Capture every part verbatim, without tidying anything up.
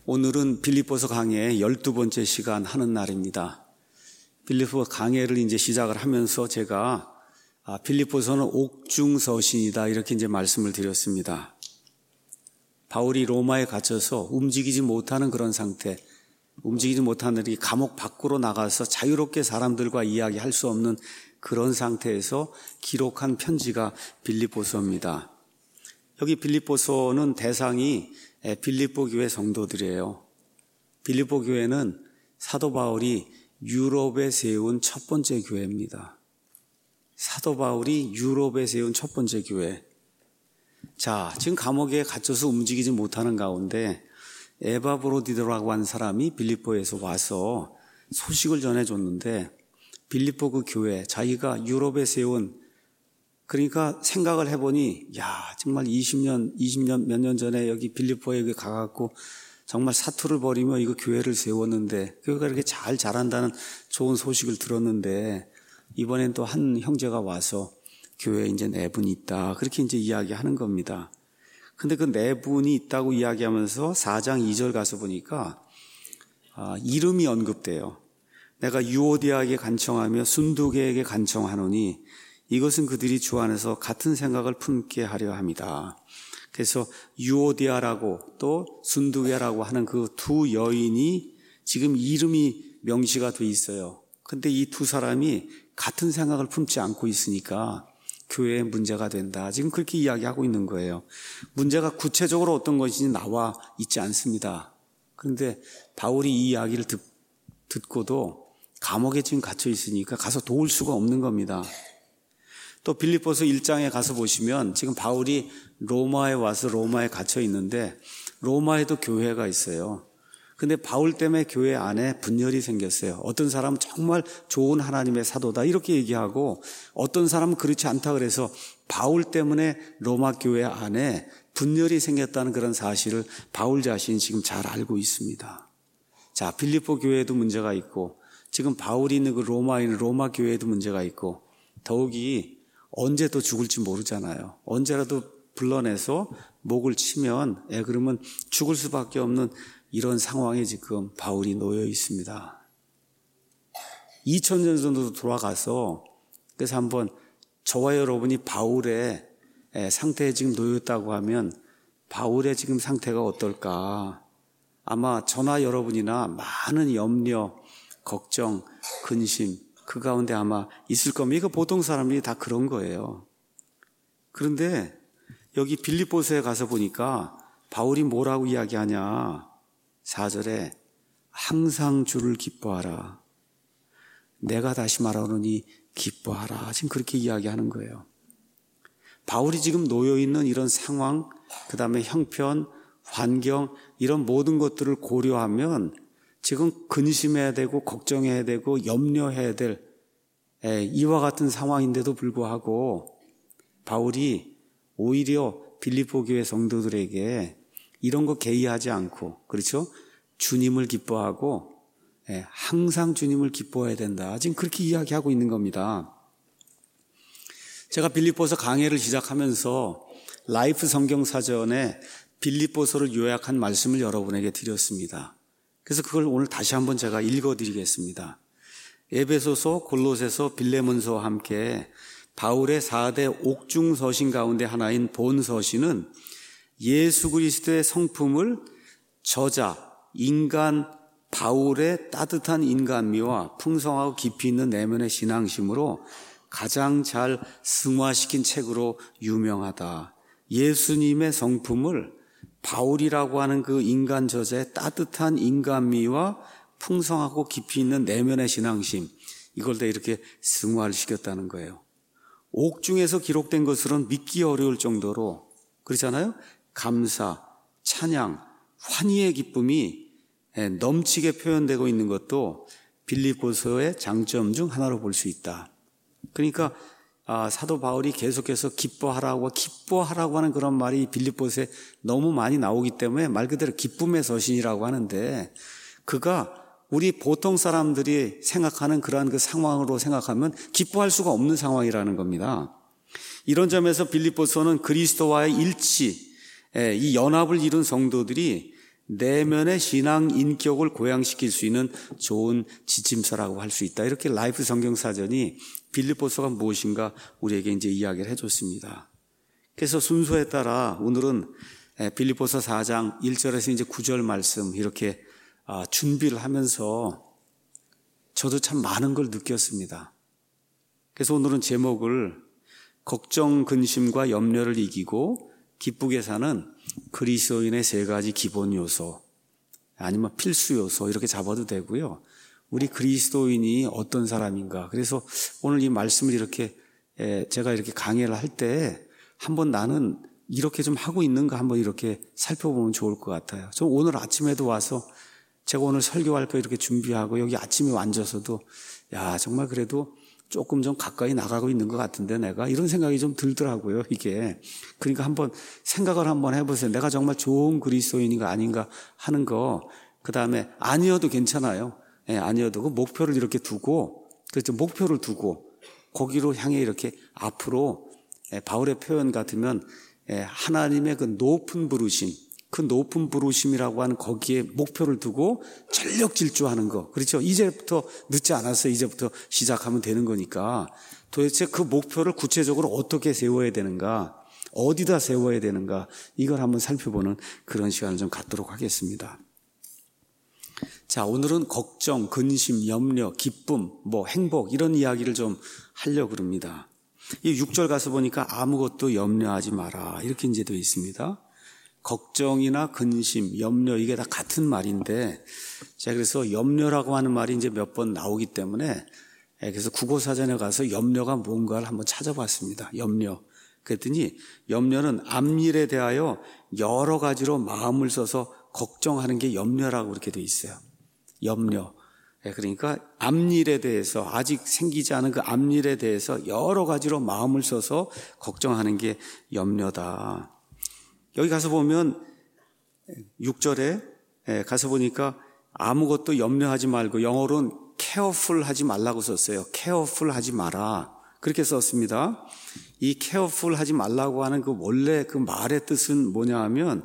오늘은 빌립보서 강해 열두 번째 시간 하는 날입니다. 빌립보 강해를 이제 시작을 하면서 제가 아, 빌립보서는 옥중서신이다 이렇게 이제 말씀을 드렸습니다. 바울이 로마에 갇혀서 움직이지 못하는 그런 상태, 움직이지 못하는 이 감옥 밖으로 나가서 자유롭게 사람들과 이야기할 수 없는 그런 상태에서 기록한 편지가 빌립보서입니다. 여기 빌립보서는 대상이 빌립보 교회 성도들이에요. 빌립보 교회는 사도 바울이 유럽에 세운 첫 번째 교회입니다. 사도 바울이 유럽에 세운 첫 번째 교회. 자, 지금 감옥에 갇혀서 움직이지 못하는 가운데 에바브로디도라고 하는 사람이 빌립보에서 와서 소식을 전해줬는데 빌립보 그 교회, 자기가 유럽에 세운, 그러니까 생각을 해보니 야 정말 이십 년, 이십 년 몇 년 전에 여기 빌립보에 가갖고 정말 사투를 벌이며 이거 교회를 세웠는데 교회가 이렇게 잘 자란다는 좋은 소식을 들었는데 이번엔 또 한 형제가 와서 교회에 이제 네 분이 있다 그렇게 이제 이야기하는 겁니다. 근데 그 네 분이 있다고 이야기하면서 사 장 이 절 가서 보니까 아, 이름이 언급돼요. 내가 유오디아에게 간청하며 순두계에게 간청하노니 이것은 그들이 주 안에서 같은 생각을 품게 하려 합니다. 그래서 유오디아라고 또 순두계라고 하는 그 두 여인이 지금 이름이 명시가 돼 있어요. 근데 이 두 사람이 같은 생각을 품지 않고 있으니까 교회에 문제가 된다. 지금 그렇게 이야기하고 있는 거예요. 문제가 구체적으로 어떤 것인지 나와 있지 않습니다. 그런데 바울이 이 이야기를 듣, 듣고도 감옥에 지금 갇혀 있으니까 가서 도울 수가 없는 겁니다. 또 빌립보서 일 장에 가서 보시면 지금 바울이 로마에 와서 로마에 갇혀 있는데 로마에도 교회가 있어요. 근데 바울 때문에 교회 안에 분열이 생겼어요. 어떤 사람은 정말 좋은 하나님의 사도다 이렇게 얘기하고 어떤 사람은 그렇지 않다 그래서 바울 때문에 로마 교회 안에 분열이 생겼다는 그런 사실을 바울 자신이 지금 잘 알고 있습니다. 자, 빌립보 교회에도 문제가 있고 지금 바울이 있는 그 로마에 있는 로마 교회에도 문제가 있고 더욱이 언제 또 죽을지 모르잖아요. 언제라도 불러내서 목을 치면 예, 그러면 죽을 수밖에 없는 이런 상황에 지금 바울이 놓여 있습니다. 이천 년 정도 돌아가서 그래서 한번 저와 여러분이 바울의 상태에 지금 놓였다고 하면 바울의 지금 상태가 어떨까? 아마 저나 여러분이나 많은 염려, 걱정, 근심 그 가운데 아마 있을 겁니다. 이거 보통 사람들이 다 그런 거예요. 그런데 여기 빌립보서에 가서 보니까 바울이 뭐라고 이야기하냐? 사 절에 항상 주를 기뻐하라. 내가 다시 말하노니 기뻐하라. 지금 그렇게 이야기하는 거예요. 바울이 지금 놓여있는 이런 상황, 그 다음에 형편, 환경 이런 모든 것들을 고려하면 지금 근심해야 되고 걱정해야 되고 염려해야 될 이와 같은 상황인데도 불구하고 바울이 오히려 빌립보 교회 성도들에게 이런 거 개의하지 않고 그렇죠? 주님을 기뻐하고 항상 주님을 기뻐해야 된다. 지금 그렇게 이야기하고 있는 겁니다. 제가 빌립보서 강해를 시작하면서 라이프 성경사전에 빌립보서를 요약한 말씀을 여러분에게 드렸습니다. 그래서 그걸 오늘 다시 한번 제가 읽어드리겠습니다. 에베소서, 골로새서, 빌레몬서와 함께 바울의 사 대 옥중서신 가운데 하나인 본서신은 예수 그리스도의 성품을 저자, 인간 바울의 따뜻한 인간미와 풍성하고 깊이 있는 내면의 신앙심으로 가장 잘 승화시킨 책으로 유명하다. 예수님의 성품을 바울이라고 하는 그 인간 저자의 따뜻한 인간미와 풍성하고 깊이 있는 내면의 신앙심, 이걸 다 이렇게 승화를 시켰다는 거예요. 옥중에서 기록된 것으로는 믿기 어려울 정도로 그렇잖아요. 감사, 찬양, 환희의 기쁨이 넘치게 표현되고 있는 것도 빌립보서의 장점 중 하나로 볼 수 있다. 그러니까 아, 사도 바울이 계속해서 기뻐하라고 기뻐하라고 하는 그런 말이 빌립보서에 너무 많이 나오기 때문에 말 그대로 기쁨의 서신이라고 하는데 그가 우리 보통 사람들이 생각하는 그러한 그 상황으로 생각하면 기뻐할 수가 없는 상황이라는 겁니다. 이런 점에서 빌립보서는 그리스도와의 일치, 이 연합을 이룬 성도들이 내면의 신앙 인격을 고양시킬 수 있는 좋은 지침서라고 할 수 있다. 이렇게 라이프 성경사전이 빌립보서가 무엇인가 우리에게 이제 이야기를 해줬습니다. 그래서 순서에 따라 오늘은 빌립보서 사 장 일 절에서 이제 구 절 말씀 이렇게 준비를 하면서 저도 참 많은 걸 느꼈습니다. 그래서 오늘은 제목을 걱정, 근심과 염려를 이기고 기쁘게 사는 그리스도인의 세 가지 기본 요소 아니면 필수 요소 이렇게 잡아도 되고요. 우리 그리스도인이 어떤 사람인가. 그래서 오늘 이 말씀을 이렇게 제가 이렇게 강의를 할 때 한번 나는 이렇게 좀 하고 있는가 한번 이렇게 살펴보면 좋을 것 같아요. 저 오늘 아침에도 와서 제가 오늘 설교할 거 이렇게 준비하고 여기 아침에 앉아서도 야 정말 그래도 조금 좀 가까이 나가고 있는 것 같은데 내가 이런 생각이 좀 들더라고요. 이게 그러니까 한번 생각을 한번 해보세요. 내가 정말 좋은 그리스도인인가 아닌가 하는 거. 그 다음에 아니어도 괜찮아요. 예, 아니어도 그 목표를 이렇게 두고 그렇죠. 목표를 두고 거기로 향해 이렇게 앞으로 예, 바울의 표현 같으면 예, 하나님의 그 높은 부르심 그 높은 부르심이라고 하는 거기에 목표를 두고 전력 질주하는 거. 그렇죠. 이제부터 늦지 않았어요. 이제부터 시작하면 되는 거니까 도대체 그 목표를 구체적으로 어떻게 세워야 되는가, 어디다 세워야 되는가, 이걸 한번 살펴보는 그런 시간을 좀 갖도록 하겠습니다. 자, 오늘은 걱정, 근심, 염려, 기쁨, 뭐 행복 이런 이야기를 좀 하려고 그럽니다. 이 육 절 가서 보니까 아무것도 염려하지 마라 이렇게 이제 되어 있습니다. 걱정이나 근심, 염려 이게 다 같은 말인데 제가 그래서 염려라고 하는 말이 이제 몇 번 나오기 때문에 그래서 국어사전에 가서 염려가 뭔가를 한번 찾아봤습니다. 염려. 그랬더니 염려는 앞일에 대하여 여러 가지로 마음을 써서 걱정하는 게 염려라고 그렇게 돼 있어요. 염려. 그러니까 앞일에 대해서 아직 생기지 않은 그 앞일에 대해서 여러 가지로 마음을 써서 걱정하는 게 염려다. 여기 가서 보면 육 절에 가서 보니까 아무것도 염려하지 말고 영어로는 careful 하지 말라고 썼어요. careful 하지 마라. 그렇게 썼습니다. 이 careful 하지 말라고 하는 그 원래 그 말의 뜻은 뭐냐 하면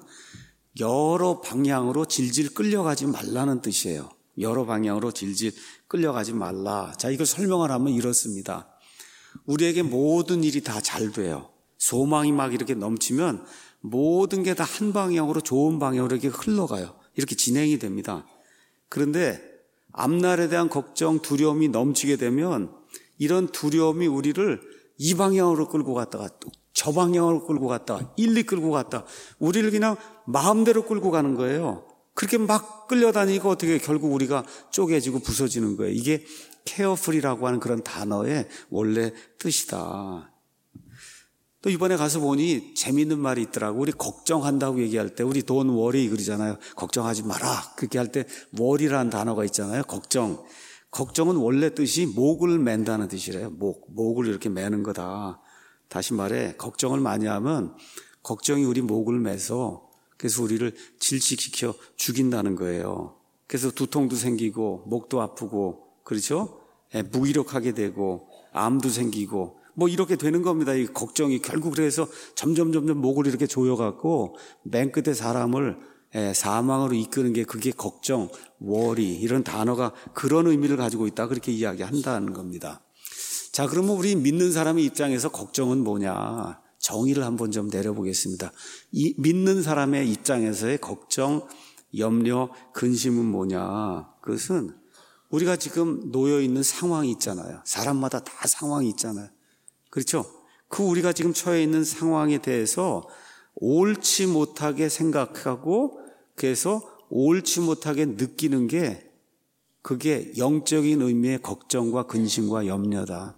여러 방향으로 질질 끌려가지 말라는 뜻이에요. 여러 방향으로 질질 끌려가지 말라. 자, 이걸 설명을 하면 이렇습니다. 우리에게 모든 일이 다 잘 돼요. 소망이 막 이렇게 넘치면 모든 게 다 한 방향으로 좋은 방향으로 이렇게 흘러가요. 이렇게 진행이 됩니다. 그런데 앞날에 대한 걱정, 두려움이 넘치게 되면 이런 두려움이 우리를 이 방향으로 끌고 갔다가 또 저 방향으로 끌고 갔다가 일리 끌고 갔다 우리를 그냥 마음대로 끌고 가는 거예요. 그렇게 막 끌려다니고 어떻게 결국 우리가 쪼개지고 부서지는 거예요. 이게 careful이라고 하는 그런 단어의 원래 뜻이다. 또 이번에 가서 보니 재미있는 말이 있더라고. 우리 걱정한다고 얘기할 때 우리 don't worry 그러잖아요. 걱정하지 마라. 그렇게 할 때 worry라는 단어가 있잖아요. 걱정. 걱정은 원래 뜻이 목을 맨다는 뜻이래요. 목. 목을 이렇게 매는 거다. 다시 말해 걱정을 많이 하면 걱정이 우리 목을 매서 그래서 우리를 질식시켜 죽인다는 거예요. 그래서 두통도 생기고 목도 아프고 그렇죠? 무기력하게 되고 암도 생기고 뭐 이렇게 되는 겁니다. 이 걱정이 결국 그래서 점점 점점 목을 이렇게 조여갖고 맨 끝에 사람을 사망으로 이끄는 게 그게 걱정, worry 이런 단어가 그런 의미를 가지고 있다 그렇게 이야기한다는 겁니다. 자, 그러면 우리 믿는 사람의 입장에서 걱정은 뭐냐? 정의를 한번 좀 내려보겠습니다. 이 믿는 사람의 입장에서의 걱정, 염려, 근심은 뭐냐? 그것은 우리가 지금 놓여 있는 상황이 있잖아요. 사람마다 다 상황이 있잖아요. 그렇죠? 그 우리가 지금 처해 있는 상황에 대해서 옳지 못하게 생각하고 그래서 옳지 못하게 느끼는 게 그게 영적인 의미의 걱정과 근심과 염려다.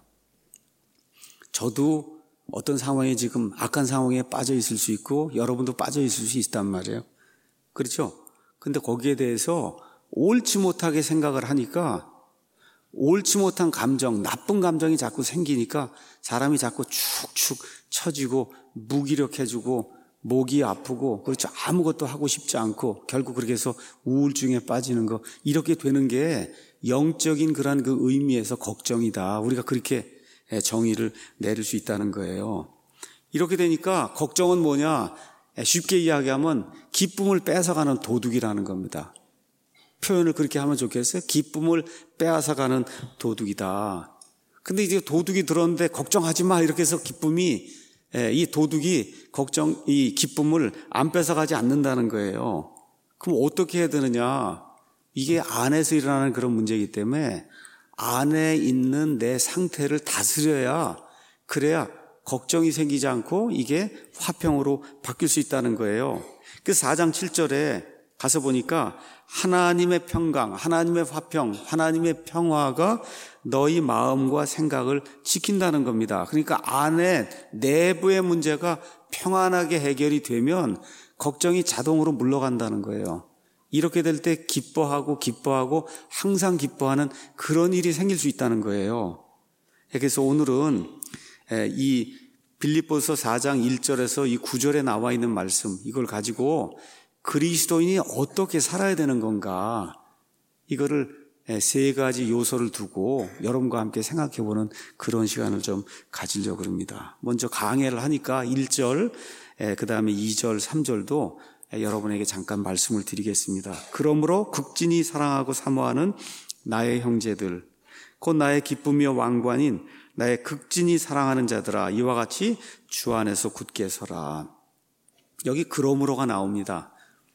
저도 어떤 상황에 지금 악한 상황에 빠져 있을 수 있고 여러분도 빠져 있을 수 있단 말이에요. 그렇죠? 근데 거기에 대해서 옳지 못하게 생각을 하니까 옳지 못한 감정, 나쁜 감정이 자꾸 생기니까 사람이 자꾸 축축 처지고 무기력해지고 목이 아프고 그렇죠. 아무것도 하고 싶지 않고 결국 그렇게 해서 우울증에 빠지는 거 이렇게 되는 게 영적인 그런 그 의미에서 걱정이다. 우리가 그렇게 정의를 내릴 수 있다는 거예요. 이렇게 되니까 걱정은 뭐냐? 쉽게 이야기하면 기쁨을 뺏어가는 도둑이라는 겁니다. 표현을 그렇게 하면 좋겠어요? 기쁨을 빼앗아가는 도둑이다. 근데 이제 도둑이 들었는데 걱정하지 마 이렇게 해서 기쁨이, 이 도둑이 걱정, 이 기쁨을 안 뺏어가지 않는다는 거예요. 그럼 어떻게 해야 되느냐? 이게 안에서 일어나는 그런 문제이기 때문에 안에 있는 내 상태를 다스려야, 그래야 걱정이 생기지 않고 이게 화평으로 바뀔 수 있다는 거예요. 그 사 장 칠 절에 가서 보니까 하나님의 평강, 하나님의 화평, 하나님의 평화가 너희 마음과 생각을 지킨다는 겁니다. 그러니까 안에 내부의 문제가 평안하게 해결이 되면 걱정이 자동으로 물러간다는 거예요. 이렇게 될 때 기뻐하고 기뻐하고 항상 기뻐하는 그런 일이 생길 수 있다는 거예요. 그래서 오늘은 이 빌립보서 사 장 일 절에서 이 구 절에 나와 있는 말씀, 이걸 가지고 그리스도인이 어떻게 살아야 되는 건가, 이거를 세 가지 요소를 두고 여러분과 함께 생각해보는 그런 시간을 좀 가지려고 합니다. 먼저 강해를 하니까 일 절, 그 다음에 이 절, 삼 절도 여러분에게 잠깐 말씀을 드리겠습니다. 그러므로 극진히 사랑하고 사모하는 나의 형제들, 곧 나의 기쁨이요 왕관인 나의 극진히 사랑하는 자들아, 이와 같이 주 안에서 굳게 서라. 여기 그러므로가 나옵니다.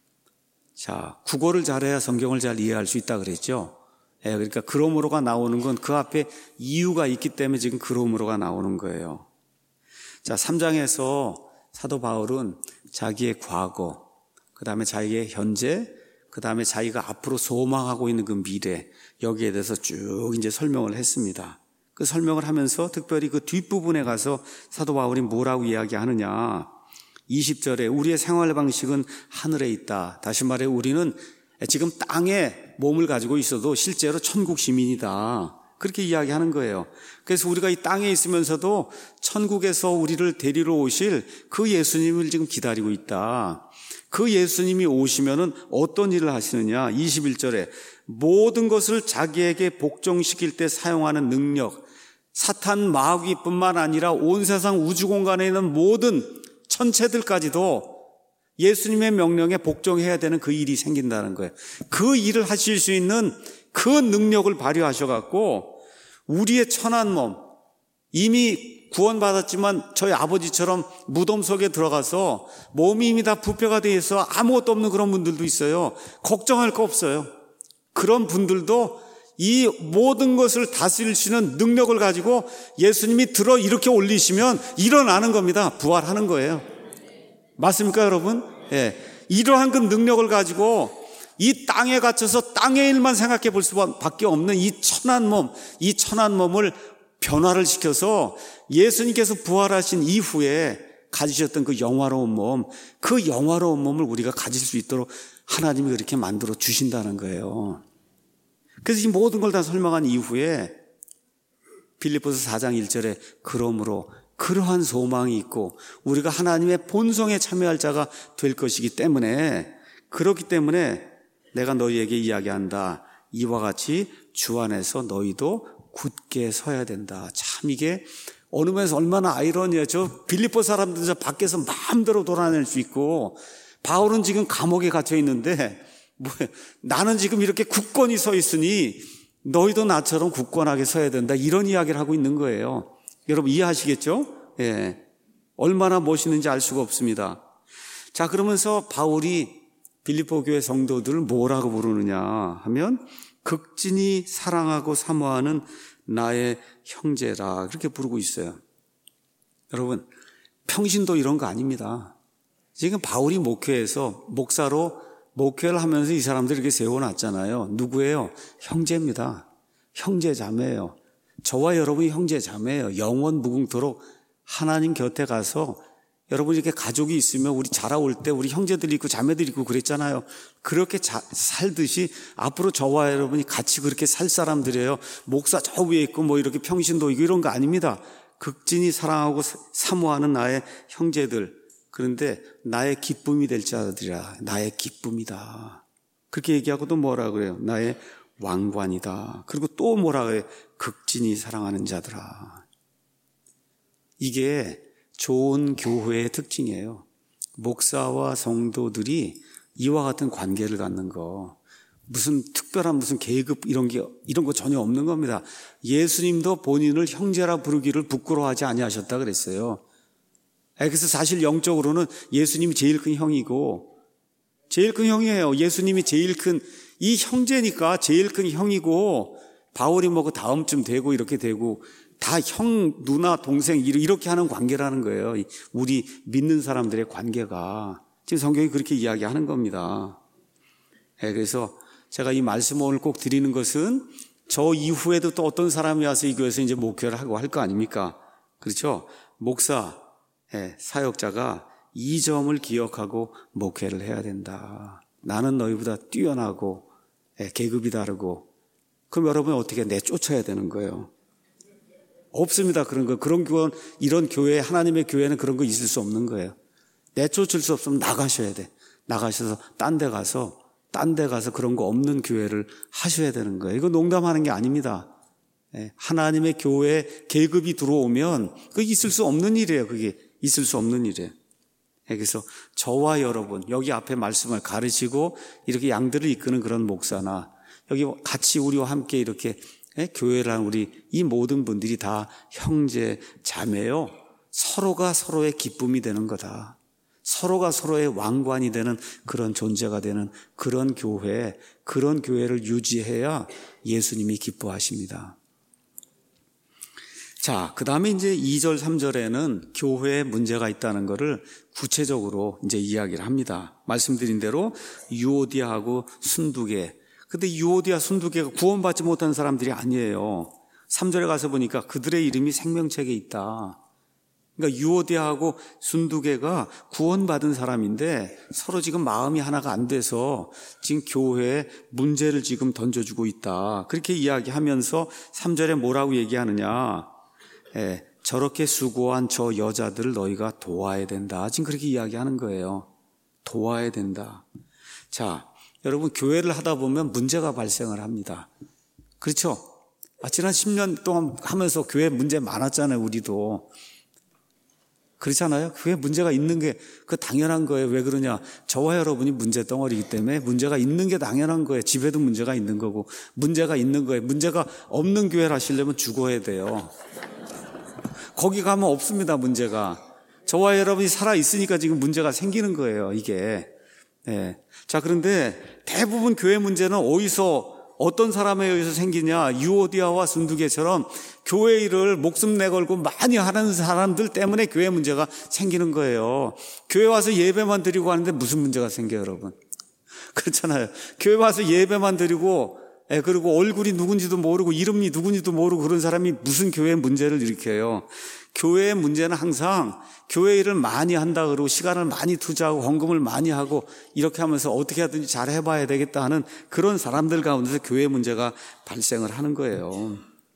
자, 국어를 잘해야 성경을 잘 이해할 수 있다 그랬죠. 예, 그러니까 그러므로가 나오는 건 그 앞에 이유가 있기 때문에 지금 그러므로가 나오는 거예요. 자, 삼 장에서 사도 바울은 자기의 과거, 그 다음에 자기의 현재, 그 다음에 자기가 앞으로 소망하고 있는 그 미래, 여기에 대해서 쭉 이제 설명을 했습니다. 그 설명을 하면서 특별히 그 뒷부분에 가서 사도 바울이 뭐라고 이야기하느냐, 이십 절에 우리의 생활 방식은 하늘에 있다. 다시 말해 우리는 지금 땅에 몸을 가지고 있어도 실제로 천국 시민이다. 그렇게 이야기하는 거예요. 그래서 우리가 이 땅에 있으면서도 천국에서 우리를 데리러 오실 그 예수님을 지금 기다리고 있다. 그 예수님이 오시면은 어떤 일을 하시느냐, 이십일 절에 모든 것을 자기에게 복종시킬 때 사용하는 능력, 사탄 마귀뿐만 아니라 온 세상 우주 공간에 있는 모든 천체들까지도 예수님의 명령에 복종해야 되는 그 일이 생긴다는 거예요. 그 일을 하실 수 있는 그 능력을 발휘하셔갖고 우리의 천한 몸, 이미 구원받았지만 저희 아버지처럼 무덤 속에 들어가서 몸이 이미 다 부패가 돼 있어 아무것도 없는 그런 분들도 있어요. 걱정할 거 없어요. 그런 분들도 이 모든 것을 다스릴 수 있는 능력을 가지고 예수님이 들어 이렇게 올리시면 일어나는 겁니다. 부활하는 거예요. 맞습니까, 여러분? 예. 이러한 그 능력을 가지고 이 땅에 갇혀서 땅의 일만 생각해 볼 수밖에 없는 이 천한 몸, 이 천한 몸을 변화를 시켜서 예수님께서 부활하신 이후에 가지셨던 그 영화로운 몸, 그 영화로운 몸을 우리가 가질 수 있도록 하나님이 그렇게 만들어 주신다는 거예요. 그래서 이 모든 걸 다 설명한 이후에 빌립보서 사 장 일 절에 그러므로 그러한 소망이 있고 우리가 하나님의 본성에 참여할 자가 될 것이기 때문에, 그렇기 때문에 내가 너희에게 이야기한다. 이와 같이 주 안에서 너희도 굳게 서야 된다. 참 이게 어느 면에서 얼마나 아이러니해요. 저 빌립보 사람들 저 밖에서 마음대로 돌아다닐 수 있고 바울은 지금 감옥에 gat혀 있는데 뭐, 나는 지금 이렇게 굳건히 서 있으니 너희도 나처럼 굳건하게 서야 된다. 이런 이야기를 하고 있는 거예요. 여러분 이해하시겠죠? 예. 얼마나 멋있는지 알 수가 없습니다. 자, 그러면서 바울이 빌립보 교회 성도들을 뭐라고 부르느냐 하면 극진히 사랑하고 사모하는 나의 형제라, 그렇게 부르고 있어요. 여러분, 평신도 이런 거 아닙니다. 지금 바울이 목회에서 목사로 목회를 하면서 이 사람들이 이렇게 세워놨잖아요. 누구예요? 형제입니다. 형제 자매예요. 저와 여러분이 형제 자매예요. 영원 무궁토록 하나님 곁에 가서 여러분 이렇게 가족이 있으면 우리 자라올 때 우리 형제들이 있고 자매들이 있고 그랬잖아요. 그렇게 자, 살듯이 앞으로 저와 여러분이 같이 그렇게 살 사람들이에요. 목사 저 위에 있고 뭐 이렇게 평신도 있고 이런 거 아닙니다. 극진히 사랑하고 사모하는 나의 형제들, 그런데 나의 기쁨이 될 자들이라. 나의 기쁨이다. 그렇게 얘기하고 또 뭐라 그래요? 나의 왕관이다. 그리고 또 뭐라 그래요? 극진히 사랑하는 자들아. 이게 좋은 교회의 특징이에요. 목사와 성도들이 이와 같은 관계를 갖는 거, 무슨 특별한 무슨 계급 이런 게 이런 거 전혀 없는 겁니다. 예수님도 본인을 형제라 부르기를 부끄러워하지 아니하셨다 그랬어요. 그래서 사실 영적으로는 예수님이 제일 큰 형이고 제일 큰 형이에요. 예수님이 제일 큰 이 형제니까 제일 큰 형이고 바울이 뭐 그 다음쯤 되고 이렇게 되고 다 형, 누나, 동생 이렇게 하는 관계라는 거예요. 우리 믿는 사람들의 관계가 지금 성경이 그렇게 이야기하는 겁니다. 그래서 제가 이 말씀을 오늘 꼭 드리는 것은 저 이후에도 또 어떤 사람이 와서 이 교회에서 이제 목회를 하고 할 거 아닙니까? 그렇죠? 목사, 사역자가 이 점을 기억하고 목회를 해야 된다. 나는 너희보다 뛰어나고 계급이 다르고 그럼 여러분 어떻게 내쫓아야 되는 거예요? 없습니다. 그런 거. 그런 교원, 이런 교회, 하나님의 교회는 그런 거 있을 수 없는 거예요. 내쫓을 수 없으면 나가셔야 돼. 나가셔서 딴 데 가서, 딴 데 가서 그런 거 없는 교회를 하셔야 되는 거예요. 이거 농담하는 게 아닙니다. 하나님의 교회에 계급이 들어오면 그게 있을 수 없는 일이에요. 그게 있을 수 없는 일이에요. 그래서 저와 여러분, 여기 앞에 말씀을 가르치고 이렇게 양들을 이끄는 그런 목사나 여기 같이 우리와 함께 이렇게 교회를 한 우리 이 모든 분들이 다 형제, 자매요. 서로가 서로의 기쁨이 되는 거다. 서로가 서로의 왕관이 되는 그런 존재가 되는 그런 교회, 그런 교회를 유지해야 예수님이 기뻐하십니다. 자, 그 다음에 이제 이 절, 삼 절에는 교회에 문제가 있다는 것을 구체적으로 이제 이야기를 합니다. 말씀드린 대로 유오디아하고 순두계. 근데 유오디아, 순두계가 구원받지 못한 사람들이 아니에요. 삼 절에 가서 보니까 그들의 이름이 생명책에 있다. 그러니까 유오디아하고 순두계가 구원받은 사람인데 서로 지금 마음이 하나가 안 돼서 지금 교회에 문제를 지금 던져주고 있다. 그렇게 이야기하면서 삼 절에 뭐라고 얘기하느냐. 예, 저렇게 수고한 저 여자들을 너희가 도와야 된다. 지금 그렇게 이야기하는 거예요. 도와야 된다. 자, 여러분 교회를 하다 보면 문제가 발생을 합니다. 그렇죠? 아, 지난 십 년 동안 하면서 교회 문제 많았잖아요. 우리도. 그렇잖아요. 교회 문제가 있는 게 그 당연한 거예요. 왜 그러냐. 저와 여러분이 문제 덩어리이기 때문에 문제가 있는 게 당연한 거예요. 집에도 문제가 있는 거고 문제가 있는 거예요. 문제가 없는 교회를 하시려면 죽어야 돼요. 거기 가면 없습니다. 문제가. 저와 여러분이 살아있으니까 지금 문제가 생기는 거예요. 이게. 네. 자, 그런데 대부분 교회 문제는 어디서 어떤 사람에 의해서 생기냐. 유오디아와 순두계처럼 교회 일을 목숨 내걸고 많이 하는 사람들 때문에 교회 문제가 생기는 거예요. 교회 와서 예배만 드리고 하는데 무슨 문제가 생겨요, 여러분? 그렇잖아요. 교회 와서 예배만 드리고 예, 그리고 얼굴이 누군지도 모르고 이름이 누군지도 모르고 그런 사람이 무슨 교회 문제를 일으켜요. 교회의 문제는 항상 교회 일을 많이 한다 그러고 시간을 많이 투자하고 헌금을 많이 하고 이렇게 하면서 어떻게 하든지 잘 해봐야 되겠다 하는 그런 사람들 가운데서 교회 문제가 발생을 하는 거예요.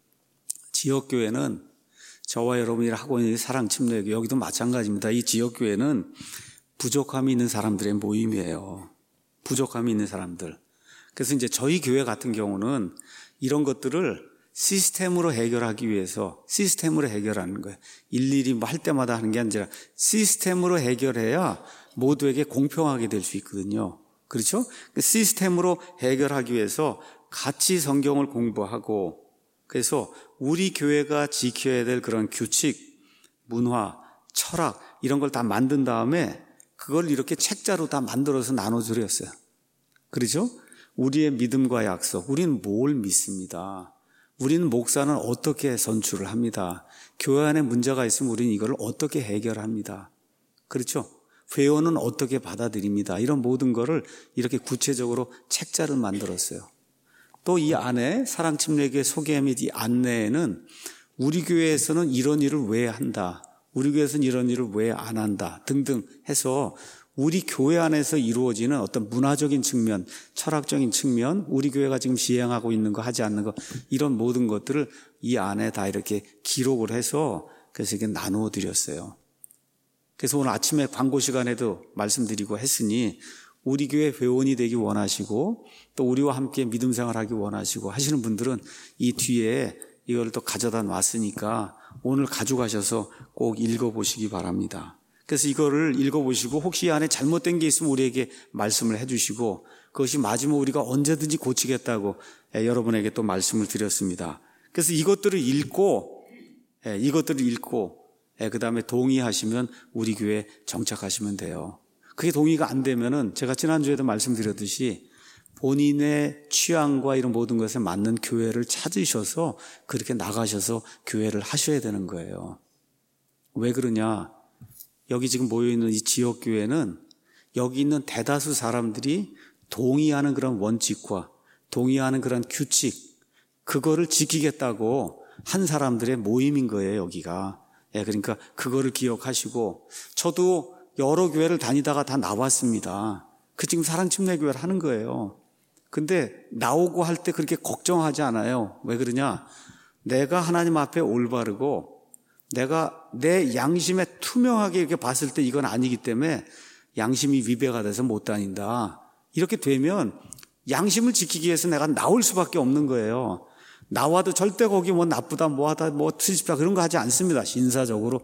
지역교회는 저와 여러분이 하고 있는 사랑침례교 여기도 마찬가지입니다. 이 지역교회는 부족함이 있는 사람들의 모임이에요. 부족함이 있는 사람들. 그래서 이제 저희 교회 같은 경우는 이런 것들을 시스템으로 해결하기 위해서 시스템으로 해결하는 거예요. 일일이 뭐 할 때마다 하는 게 아니라 시스템으로 해결해야 모두에게 공평하게 될 수 있거든요. 그렇죠? 시스템으로 해결하기 위해서 같이 성경을 공부하고 그래서 우리 교회가 지켜야 될 그런 규칙, 문화, 철학 이런 걸 다 만든 다음에 그걸 이렇게 책자로 다 만들어서 나눠드렸어요. 그렇죠? 우리의 믿음과 약속, 우리는 뭘 믿습니다. 우리는 목사는 어떻게 선출을 합니다. 교회 안에 문제가 있으면 우리는 이걸 어떻게 해결합니다. 그렇죠? 회원은 어떻게 받아들입니다. 이런 모든 거를 이렇게 구체적으로 책자를 만들었어요. 또 이 안에 사랑침례교회 소개 및 이 안내에는 우리 교회에서는 이런 일을 왜 한다. 우리 교회에서는 이런 일을 왜 안 한다. 등등 해서 우리 교회 안에서 이루어지는 어떤 문화적인 측면, 철학적인 측면, 우리 교회가 지금 시행하고 있는 거 하지 않는 거 이런 모든 것들을 이 안에 다 이렇게 기록을 해서 그래서 이게 나누어 드렸어요. 그래서 오늘 아침에 광고 시간에도 말씀드리고 했으니 우리 교회 회원이 되기 원하시고 또 우리와 함께 믿음 생활하기 원하시고 하시는 분들은 이 뒤에 이걸 또 가져다 놨으니까 오늘 가져가셔서 꼭 읽어보시기 바랍니다. 그래서 이거를 읽어보시고 혹시 이 안에 잘못된 게 있으면 우리에게 말씀을 해주시고 그것이 맞으면 우리가 언제든지 고치겠다고 여러분에게 또 말씀을 드렸습니다. 그래서 이것들을 읽고 이것들을 읽고 그 다음에 동의하시면 우리 교회에 정착하시면 돼요. 그게 동의가 안 되면은 제가 지난주에도 말씀드렸듯이 본인의 취향과 이런 모든 것에 맞는 교회를 찾으셔서 그렇게 나가셔서 교회를 하셔야 되는 거예요. 왜 그러냐? 여기 지금 모여있는 이 지역교회는 여기 있는 대다수 사람들이 동의하는 그런 원칙과 동의하는 그런 규칙, 그거를 지키겠다고 한 사람들의 모임인 거예요, 여기가. 예, 그러니까 그거를 기억하시고, 저도 여러 교회를 다니다가 다 나왔습니다. 그 지금 사랑침례교회를 하는 거예요. 근데 나오고 할 때 그렇게 걱정하지 않아요. 왜 그러냐? 내가 하나님 앞에 올바르고 내가 내 양심에 투명하게 이렇게 봤을 때 이건 아니기 때문에 양심이 위배가 돼서 못 다닌다. 이렇게 되면 양심을 지키기 위해서 내가 나올 수밖에 없는 거예요. 나와도 절대 거기 뭐 나쁘다 뭐하다 뭐 트집다 그런 거 하지 않습니다. 신사적으로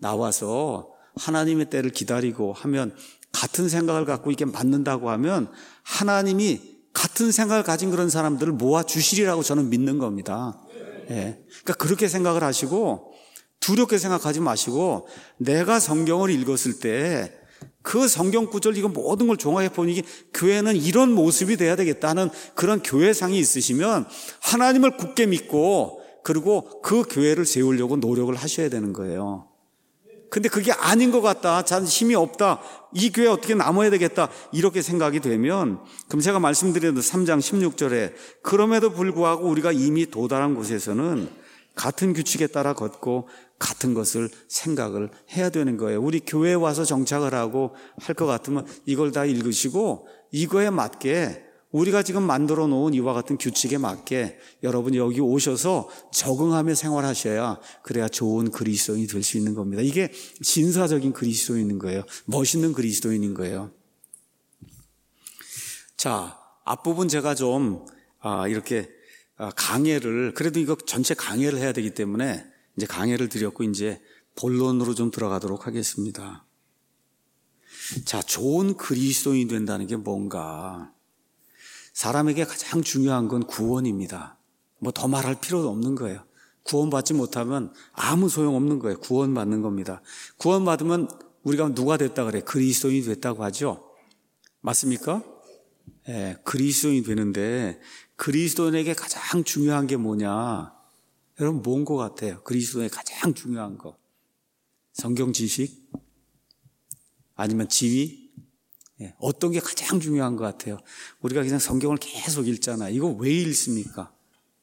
나와서 하나님의 때를 기다리고 하면 같은 생각을 갖고 이게 맞는다고 하면 하나님이 같은 생각을 가진 그런 사람들을 모아주시리라고 저는 믿는 겁니다. 예. 그러니까 그렇게 생각을 하시고 두렵게 생각하지 마시고 내가 성경을 읽었을 때 그 성경 구절 이거 모든 걸 종합해 보니 교회는 이런 모습이 돼야 되겠다는 그런 교회상이 있으시면 하나님을 굳게 믿고 그리고 그 교회를 세우려고 노력을 하셔야 되는 거예요. 근데 그게 아닌 것 같다. 잘 힘이 없다. 이 교회 어떻게 남아야 되겠다. 이렇게 생각이 되면 그럼 제가 말씀드린 삼 장 십육 절에 그럼에도 불구하고 우리가 이미 도달한 곳에서는 같은 규칙에 따라 걷고 같은 것을 생각을 해야 되는 거예요. 우리 교회에 와서 정착을 하고 할 것 같으면 이걸 다 읽으시고 이거에 맞게 우리가 지금 만들어 놓은 이와 같은 규칙에 맞게 여러분이 여기 오셔서 적응하며 생활하셔야 그래야 좋은 그리스도인이 될 수 있는 겁니다. 이게 진사적인 그리스도인인 거예요. 멋있는 그리스도인인 거예요. 자, 앞부분 제가 좀 아, 이렇게 강해를 그래도 이거 전체 강해를 해야 되기 때문에 이제 강해를 드렸고 이제 본론으로 좀 들어가도록 하겠습니다. 자, 좋은 그리스도인이 된다는 게 뭔가? 사람에게 가장 중요한 건 구원입니다. 뭐 더 말할 필요도 없는 거예요. 구원받지 못하면 아무 소용없는 거예요. 구원받는 겁니다. 구원받으면 우리가 누가 됐다 그래? 그리스도인이 됐다고 하죠. 맞습니까? 예, 그리스도인이 되는데 그리스도인에게 가장 중요한 게 뭐냐? 여러분 뭔 것 같아요? 그리스도인에게 가장 중요한 거. 성경 지식? 아니면 지위? 예, 어떤 게 가장 중요한 것 같아요? 우리가 그냥 성경을 계속 읽잖아요. 이거 왜 읽습니까?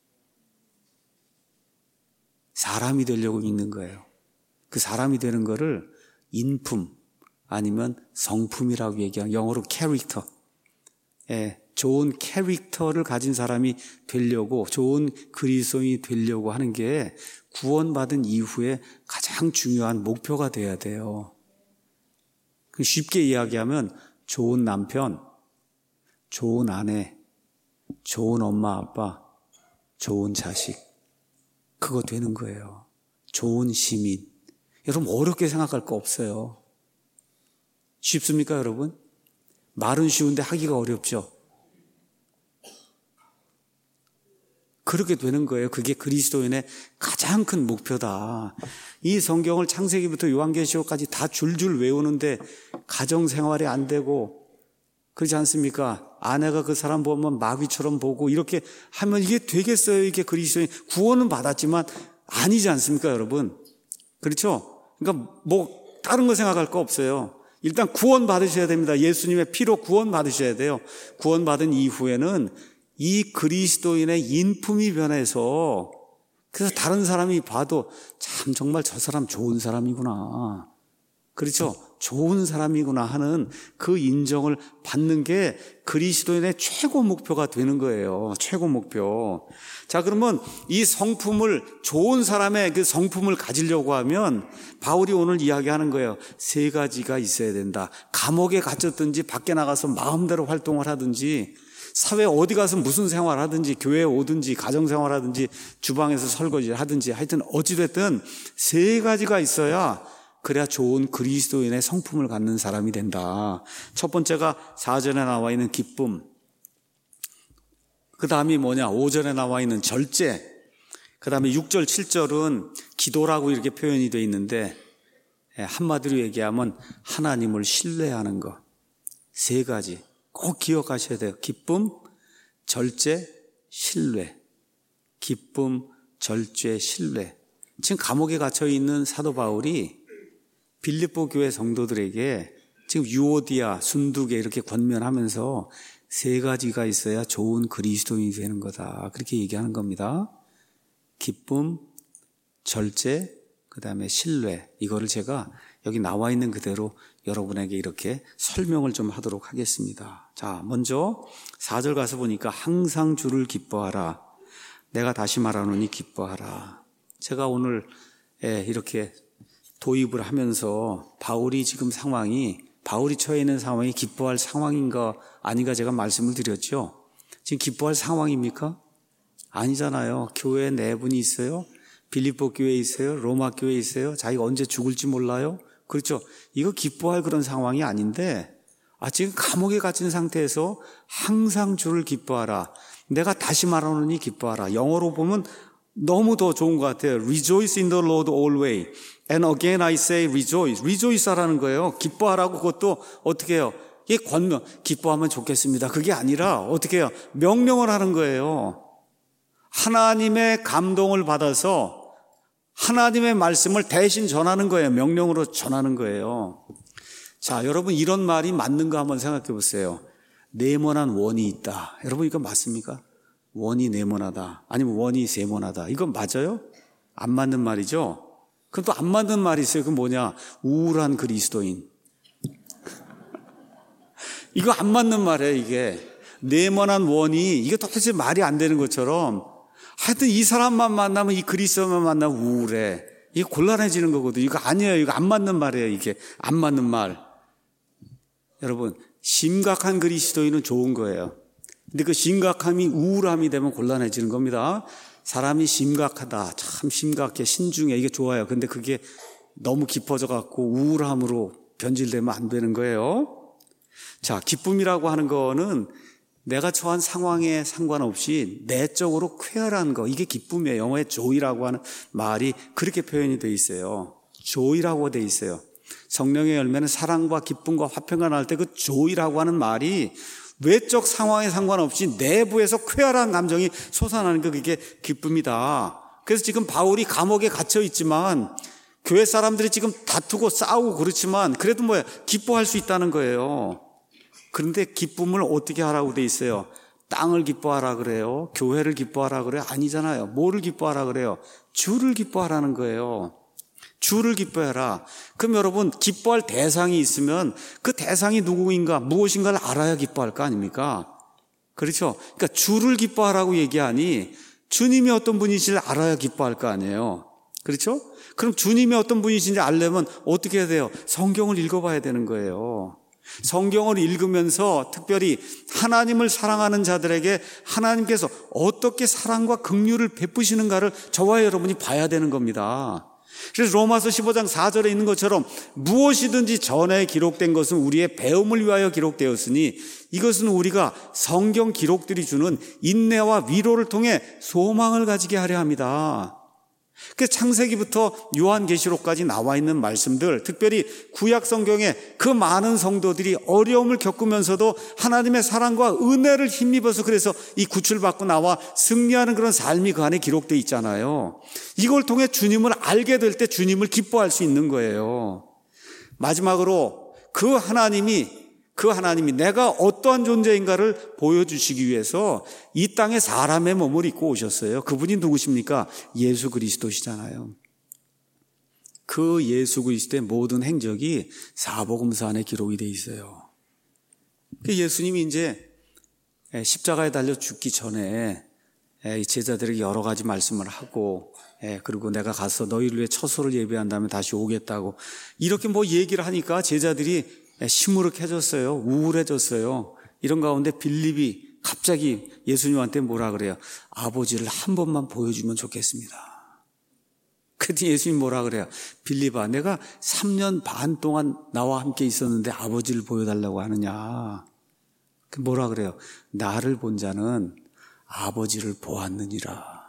사람이 되려고 읽는 거예요. 그 사람이 되는 거를 인품 아니면 성품이라고 얘기하는 영어로 캐릭터. 예, 좋은 캐릭터를 가진 사람이 되려고 좋은 그리스도인이 되려고 하는 게 구원받은 이후에 가장 중요한 목표가 돼야 돼요. 쉽게 이야기하면 좋은 남편, 좋은 아내, 좋은 엄마 아빠, 좋은 자식 그거 되는 거예요. 좋은 시민. 여러분 어렵게 생각할 거 없어요. 쉽습니까 여러분? 말은 쉬운데 하기가 어렵죠. 그렇게 되는 거예요. 그게 그리스도인의 가장 큰 목표다. 이 성경을 창세기부터 요한계시록까지 다 줄줄 외우는데 가정생활이 안 되고 그렇지 않습니까? 아내가 그 사람 보면 마귀처럼 보고 이렇게 하면 이게 되겠어요? 이게 그리스도인 구원은 받았지만 아니지 않습니까 여러분? 그렇죠? 그러니까 뭐 다른 거 생각할 거 없어요. 일단 구원 받으셔야 됩니다. 예수님의 피로 구원 받으셔야 돼요. 구원 받은 이후에는 이 그리스도인의 인품이 변해서 그래서 다른 사람이 봐도 참 정말 저 사람 좋은 사람이구나. 그렇죠? 좋은 사람이구나 하는 그 인정을 받는 게 그리스도인의 최고 목표가 되는 거예요. 최고 목표. 자, 그러면 이 성품을 좋은 사람의 그 성품을 가지려고 하면 바울이 오늘 이야기하는 거예요. 세 가지가 있어야 된다. 감옥에 갇혔든지 밖에 나가서 마음대로 활동을 하든지 사회 어디 가서 무슨 생활 하든지 교회에 오든지 가정생활 하든지 주방에서 설거지 하든지 하여튼 어찌됐든 세 가지가 있어야 그래야 좋은 그리스도인의 성품을 갖는 사람이 된다. 첫 번째가 사 절에 나와 있는 기쁨. 그 다음이 뭐냐? 오 절에 나와 있는 절제. 그 다음에 육 절, 칠 절은 기도라고 이렇게 표현이 되어 있는데 한마디로 얘기하면 하나님을 신뢰하는 것. 세 가지 꼭 기억하셔야 돼요. 기쁨, 절제, 신뢰. 기쁨, 절제, 신뢰. 지금 감옥에 갇혀 있는 사도 바울이 빌립보 교회 성도들에게 지금 유오디아, 순두계 이렇게 권면하면서 세 가지가 있어야 좋은 그리스도인이 되는 거다. 그렇게 얘기하는 겁니다. 기쁨, 절제, 그 다음에 신뢰. 이거를 제가 여기 나와 있는 그대로 여러분에게 이렇게 설명을 좀 하도록 하겠습니다. 자, 먼저 사 절 가서 보니까 항상 주를 기뻐하라. 내가 다시 말하노니 기뻐하라. 제가 오늘 이렇게 도입을 하면서 바울이 지금 상황이 바울이 처해 있는 상황이 기뻐할 상황인가 아닌가 제가 말씀을 드렸죠. 지금 기뻐할 상황입니까? 아니잖아요. 교회에 네 분이 있어요. 빌립보 교회에 있어요. 로마 교회에 있어요. 자기가 언제 죽을지 몰라요. 그렇죠. 이거 기뻐할 그런 상황이 아닌데 아 지금 감옥에 갇힌 상태에서 항상 주를 기뻐하라. 내가 다시 말하노니 기뻐하라. 영어로 보면 너무 더 좋은 것 같아요. Rejoice in the Lord always. And again I say rejoice. rejoice 하라는 거예요. 기뻐하라고. 그것도 어떻게 해요? 이게 권명. 기뻐하면 좋겠습니다. 그게 아니라 어떻게 해요? 명령을 하는 거예요. 하나님의 감동을 받아서 하나님의 말씀을 대신 전하는 거예요. 명령으로 전하는 거예요. 자, 여러분 이런 말이 맞는가 한번 생각해 보세요. 네모난 원이 있다. 여러분 이거 맞습니까? 원이 네모나다. 아니면 원이 세모나다. 이건 맞아요? 안 맞는 말이죠? 그럼 또 안 맞는 말이 있어요. 그건 뭐냐? 우울한 그리스도인. 이거 안 맞는 말이에요, 이게. 네모난 원이, 이게 도대체 말이 안 되는 것처럼 하여튼 이 사람만 만나면, 이 그리스도만 만나면 우울해. 이게 곤란해지는 거거든요. 이거 아니에요. 이거 안 맞는 말이에요. 이게 안 맞는 말. 여러분, 심각한 그리스도인은 좋은 거예요. 근데 그 심각함이 우울함이 되면 곤란해지는 겁니다. 사람이 심각하다, 참 심각해, 신중해, 이게 좋아요. 근데 그게 너무 깊어져 갖고 우울함으로 변질되면 안 되는 거예요. 자, 기쁨이라고 하는 거는 내가 처한 상황에 상관없이 내적으로 쾌활한 거, 이게 기쁨이에요. 영어에 joy라고 하는 말이 그렇게 표현이 돼 있어요. joy라고 돼 있어요. 성령의 열매는 사랑과 기쁨과 화평과 나올 때 그 joy라고 하는 말이 외적 상황에 상관없이 내부에서 쾌활한 감정이 솟아나는 게 그게 기쁨이다. 그래서 지금 바울이 감옥에 갇혀 있지만 교회 사람들이 지금 다투고 싸우고 그렇지만 그래도 뭐야 기뻐할 수 있다는 거예요. 그런데 기쁨을 어떻게 하라고 돼 있어요? 땅을 기뻐하라 그래요? 교회를 기뻐하라 그래요? 아니잖아요. 뭐를 기뻐하라 그래요? 주를 기뻐하라는 거예요. 주를 기뻐해라. 그럼 여러분 기뻐할 대상이 있으면 그 대상이 누구인가 무엇인가를 알아야 기뻐할 거 아닙니까? 그렇죠? 그러니까 주를 기뻐하라고 얘기하니 주님이 어떤 분이신지를 알아야 기뻐할 거 아니에요. 그렇죠? 그럼 주님이 어떤 분이신지 알려면 어떻게 해야 돼요? 성경을 읽어봐야 되는 거예요. 성경을 읽으면서 특별히 하나님을 사랑하는 자들에게 하나님께서 어떻게 사랑과 긍휼을 베푸시는가를 저와 여러분이 봐야 되는 겁니다. 그래서 로마서 십오 장 사 절에 있는 것처럼 무엇이든지 전에 기록된 것은 우리의 배움을 위하여 기록되었으니 이것은 우리가 성경 기록들이 주는 인내와 위로를 통해 소망을 가지게 하려 합니다. 그 창세기부터 요한계시록까지 나와 있는 말씀들, 특별히 구약 성경에 그 많은 성도들이 어려움을 겪으면서도 하나님의 사랑과 은혜를 힘입어서 그래서 이 구출받고 나와 승리하는 그런 삶이 그 안에 기록되어 있잖아요. 이걸 통해 주님을 알게 될 때 주님을 기뻐할 수 있는 거예요. 마지막으로 그 하나님이 그 하나님이 내가 어떠한 존재인가를 보여주시기 위해서 이 땅에 사람의 몸을 입고 오셨어요. 그분이 누구십니까? 예수 그리스도시잖아요. 그 예수 그리스도의 모든 행적이 사복음서 안에 기록이 돼 있어요. 예수님이 이제 십자가에 달려 죽기 전에 제자들에게 여러 가지 말씀을 하고 그리고 내가 가서 너희를 위해 처소를 예비한 다음에 다시 오겠다고 이렇게 뭐 얘기를 하니까 제자들이 시무룩해졌어요. 우울해졌어요. 이런 가운데 빌립이 갑자기 예수님한테 뭐라 그래요? 아버지를 한 번만 보여주면 좋겠습니다. 그랬더니 예수님 뭐라 그래요? 빌립아, 내가 삼 년 반 동안 나와 함께 있었는데 아버지를 보여달라고 하느냐? 뭐라 그래요? 나를 본 자는 아버지를 보았느니라.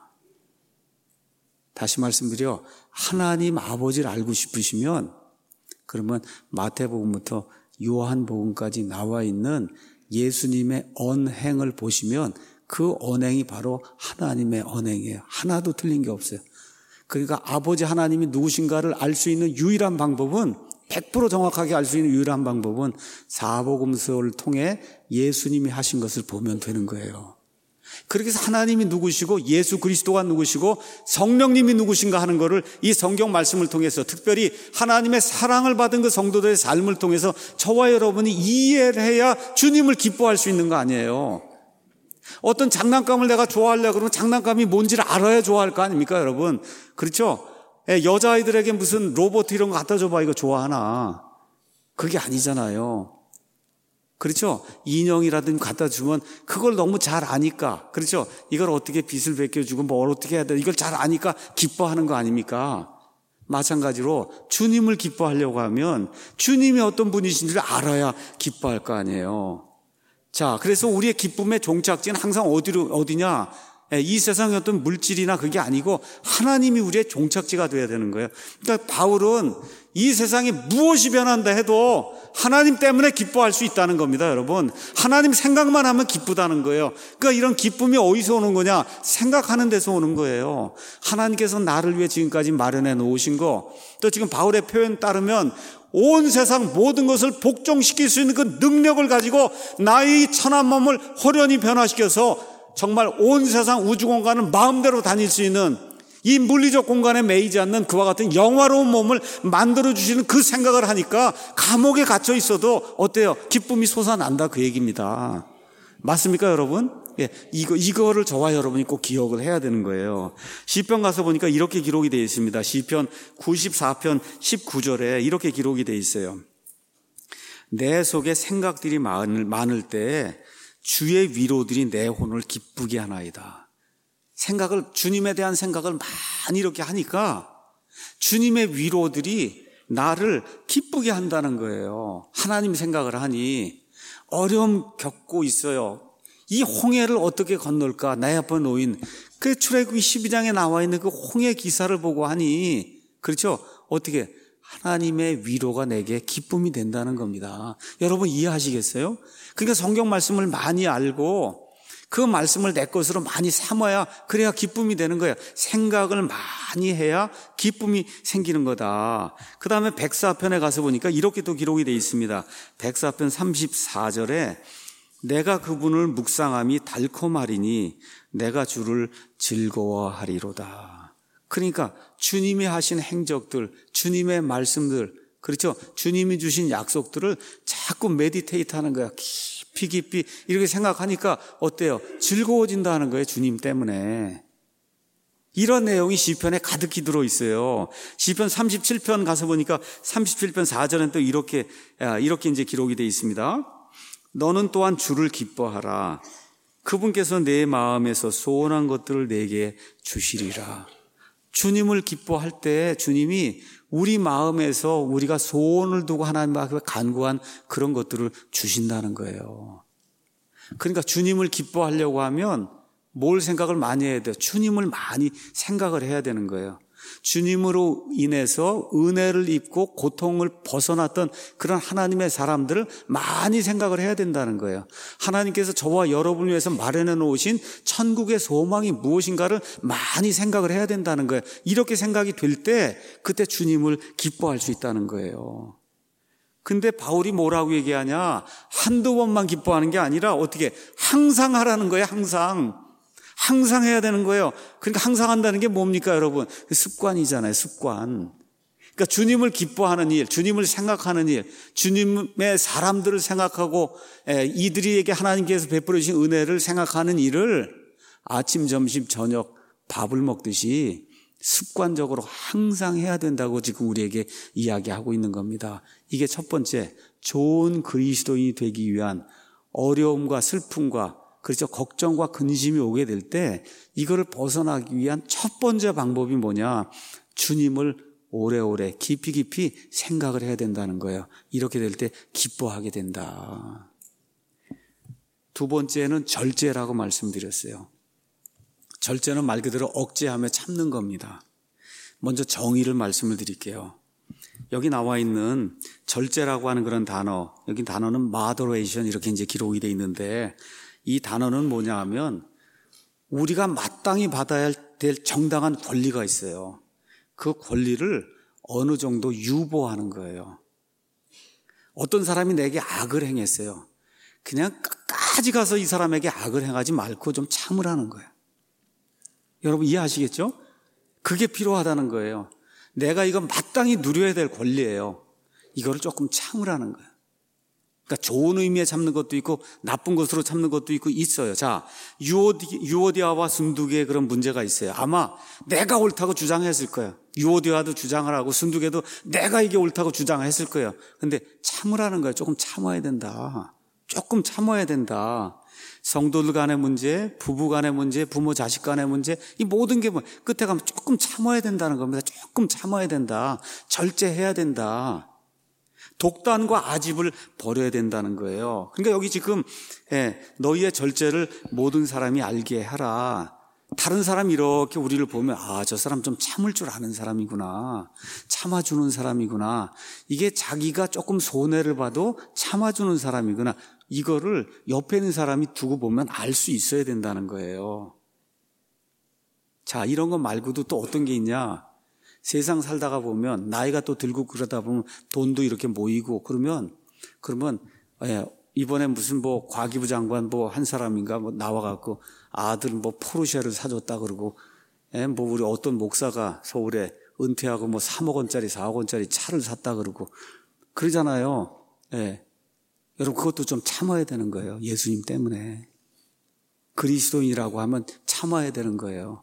다시 말씀드려, 하나님 아버지를 알고 싶으시면 그러면 마태복음부터 요한복음까지 나와 있는 예수님의 언행을 보시면 그 언행이 바로 하나님의 언행이에요. 하나도 틀린 게 없어요. 그러니까 아버지 하나님이 누구신가를 알 수 있는 유일한 방법은, 백 퍼센트 정확하게 알 수 있는 유일한 방법은 사복음서를 통해 예수님이 하신 것을 보면 되는 거예요. 그렇게 해서 하나님이 누구시고 예수 그리스도가 누구시고 성령님이 누구신가 하는 것을 이 성경 말씀을 통해서, 특별히 하나님의 사랑을 받은 그 성도들의 삶을 통해서 저와 여러분이 이해를 해야 주님을 기뻐할 수 있는 거 아니에요. 어떤 장난감을 내가 좋아하려고 그러면 장난감이 뭔지를 알아야 좋아할 거 아닙니까, 여러분? 그렇죠? 여자아이들에게 무슨 로봇 이런 거 갖다 줘봐, 이거 좋아하나? 그게 아니잖아요. 그렇죠? 인형이라든지 갖다 주면 그걸 너무 잘 아니까, 그렇죠? 이걸 어떻게 빚을 베껴주고 뭘 어떻게 해야 돼, 이걸 잘 아니까 기뻐하는 거 아닙니까? 마찬가지로 주님을 기뻐하려고 하면 주님이 어떤 분이신지를 알아야 기뻐할 거 아니에요. 자, 그래서 우리의 기쁨의 종착지는 항상 어디로, 어디냐? 이 세상의 어떤 물질이나 그게 아니고 하나님이 우리의 종착지가 돼야 되는 거예요. 그러니까 바울은 이 세상에 무엇이 변한다 해도 하나님 때문에 기뻐할 수 있다는 겁니다, 여러분. 하나님 생각만 하면 기쁘다는 거예요. 그러니까 이런 기쁨이 어디서 오는 거냐? 생각하는 데서 오는 거예요. 하나님께서 나를 위해 지금까지 마련해 놓으신 거, 또 지금 바울의 표현 따르면 온 세상 모든 것을 복종시킬 수 있는 그 능력을 가지고 나의 천한 몸을 호련히 변화시켜서 정말 온 세상 우주 공간을 마음대로 다닐 수 있는, 이 물리적 공간에 매이지 않는 그와 같은 영화로운 몸을 만들어주시는 그 생각을 하니까 감옥에 갇혀 있어도 어때요? 기쁨이 솟아난다, 그 얘기입니다. 맞습니까, 여러분? 예, 이거, 이거를 저와 여러분이 꼭 기억을 해야 되는 거예요. 시편 가서 보니까 이렇게 기록이 되어 있습니다. 시편 구십사 편 십구 절에 이렇게 기록이 되어 있어요. 내 속에 생각들이 많을, 많을 때 주의 위로들이 내 혼을 기쁘게 하나이다. 생각을, 주님에 대한 생각을 많이 이렇게 하니까 주님의 위로들이 나를 기쁘게 한다는 거예요. 하나님 생각을 하니 어려움 겪고 있어요. 이 홍해를 어떻게 건널까? 내 앞에 놓인 그 출애굽기 십이 장에 나와 있는 그 홍해 기사를 보고 하니, 그렇죠? 어떻게? 하나님의 위로가 내게 기쁨이 된다는 겁니다. 여러분 이해하시겠어요? 그러니까 성경 말씀을 많이 알고 그 말씀을 내 것으로 많이 삼아야, 그래야 기쁨이 되는 거예요. 생각을 많이 해야 기쁨이 생기는 거다. 그 다음에 백사 편에 가서 보니까 이렇게 또 기록이 되어 있습니다. 백사 편 삼십사 절에 내가 그분을 묵상함이 달콤하리니 내가 주를 즐거워하리로다. 그러니까 주님이 하신 행적들, 주님의 말씀들, 그렇죠? 주님이 주신 약속들을 자꾸 메디테이트 하는 거야. 깊이 깊이 이렇게 생각하니까 어때요? 즐거워진다는 거예요, 주님 때문에. 이런 내용이 시편에 가득히 들어있어요. 시편 삼십칠 편 가서 보니까 삼십칠 편 사 절엔 또 이렇게, 이렇게 이제 기록이 되어 있습니다. 너는 또한 주를 기뻐하라. 그분께서 내 마음에서 소원한 것들을 내게 주시리라. 주님을 기뻐할 때 주님이 우리 마음에서 우리가 소원을 두고 하나님 앞에 간구한 그런 것들을 주신다는 거예요. 그러니까 주님을 기뻐하려고 하면 뭘 생각을 많이 해야 돼요? 주님을 많이 생각을 해야 되는 거예요. 주님으로 인해서 은혜를 입고 고통을 벗어났던 그런 하나님의 사람들을 많이 생각을 해야 된다는 거예요. 하나님께서 저와 여러분을 위해서 마련해 놓으신 천국의 소망이 무엇인가를 많이 생각을 해야 된다는 거예요. 이렇게 생각이 될 때 그때 주님을 기뻐할 수 있다는 거예요. 근데 바울이 뭐라고 얘기하냐? 한두 번만 기뻐하는 게 아니라 어떻게 항상 하라는 거예요. 항상. 항상 해야 되는 거예요. 그러니까 항상 한다는 게 뭡니까, 여러분? 습관이잖아요, 습관. 그러니까 주님을 기뻐하는 일, 주님을 생각하는 일, 주님의 사람들을 생각하고 이들에게 하나님께서 베풀어 주신 은혜를 생각하는 일을 아침, 점심, 저녁 밥을 먹듯이 습관적으로 항상 해야 된다고 지금 우리에게 이야기하고 있는 겁니다. 이게 첫 번째, 좋은 그리스도인이 되기 위한 어려움과 슬픔과, 그렇죠, 걱정과 근심이 오게 될 때 이거를 벗어나기 위한 첫 번째 방법이 뭐냐? 주님을 오래오래 깊이 깊이 생각을 해야 된다는 거예요. 이렇게 될 때 기뻐하게 된다. 두 번째는 절제라고 말씀드렸어요. 절제는 말 그대로 억제하며 참는 겁니다. 먼저 정의를 말씀을 드릴게요. 여기 나와 있는 절제라고 하는 그런 단어, 여기 단어는 moderation 이렇게 이제 기록이 되어 있는데, 이 단어는 뭐냐 하면 우리가 마땅히 받아야 될 정당한 권리가 있어요. 그 권리를 어느 정도 유보하는 거예요. 어떤 사람이 내게 악을 행했어요. 그냥 끝까지 가서 이 사람에게 악을 행하지 말고 좀 참으라는 거예요. 여러분 이해하시겠죠? 그게 필요하다는 거예요. 내가 이거 마땅히 누려야 될 권리예요. 이거를 조금 참으라는 거예요. 그러니까 좋은 의미에 참는 것도 있고 나쁜 것으로 참는 것도 있고 있어요. 자, 유오디, 유오디아와 순두개에 그런 문제가 있어요. 아마 내가 옳다고 주장했을 거예요. 유오디아도 주장을 하고 순두개도 내가 이게 옳다고 주장했을 거예요. 근데 참으라는 거예요. 조금 참아야 된다. 조금 참아야 된다. 성도들 간의 문제, 부부 간의 문제, 부모 자식 간의 문제, 이 모든 게 뭐 끝에 가면 조금 참아야 된다는 겁니다. 조금 참아야 된다. 절제해야 된다. 독단과 아집을 버려야 된다는 거예요. 그러니까 여기 지금 예, 너희의 절제를 모든 사람이 알게 하라. 다른 사람이 이렇게 우리를 보면 아, 저 사람 좀 참을 줄 아는 사람이구나. 참아주는 사람이구나. 이게 자기가 조금 손해를 봐도 참아주는 사람이구나. 이거를 옆에 있는 사람이 두고 보면 알 수 있어야 된다는 거예요. 자, 이런 거 말고도 또 어떤 게 있냐. 세상 살다가 보면 나이가 또 들고 그러다 보면 돈도 이렇게 모이고 그러면 그러면 예, 이번에 무슨 뭐 과기부 장관 뭐 한 사람인가 뭐 나와갖고 아들 뭐 포르쉐를 사줬다 그러고 예, 뭐 우리 어떤 목사가 서울에 은퇴하고 뭐 삼억 원짜리 사억 원짜리 차를 샀다 그러고 그러잖아요. 예. 여러분 그것도 좀 참아야 되는 거예요. 예수님 때문에. 그리스도인이라고 하면 참아야 되는 거예요.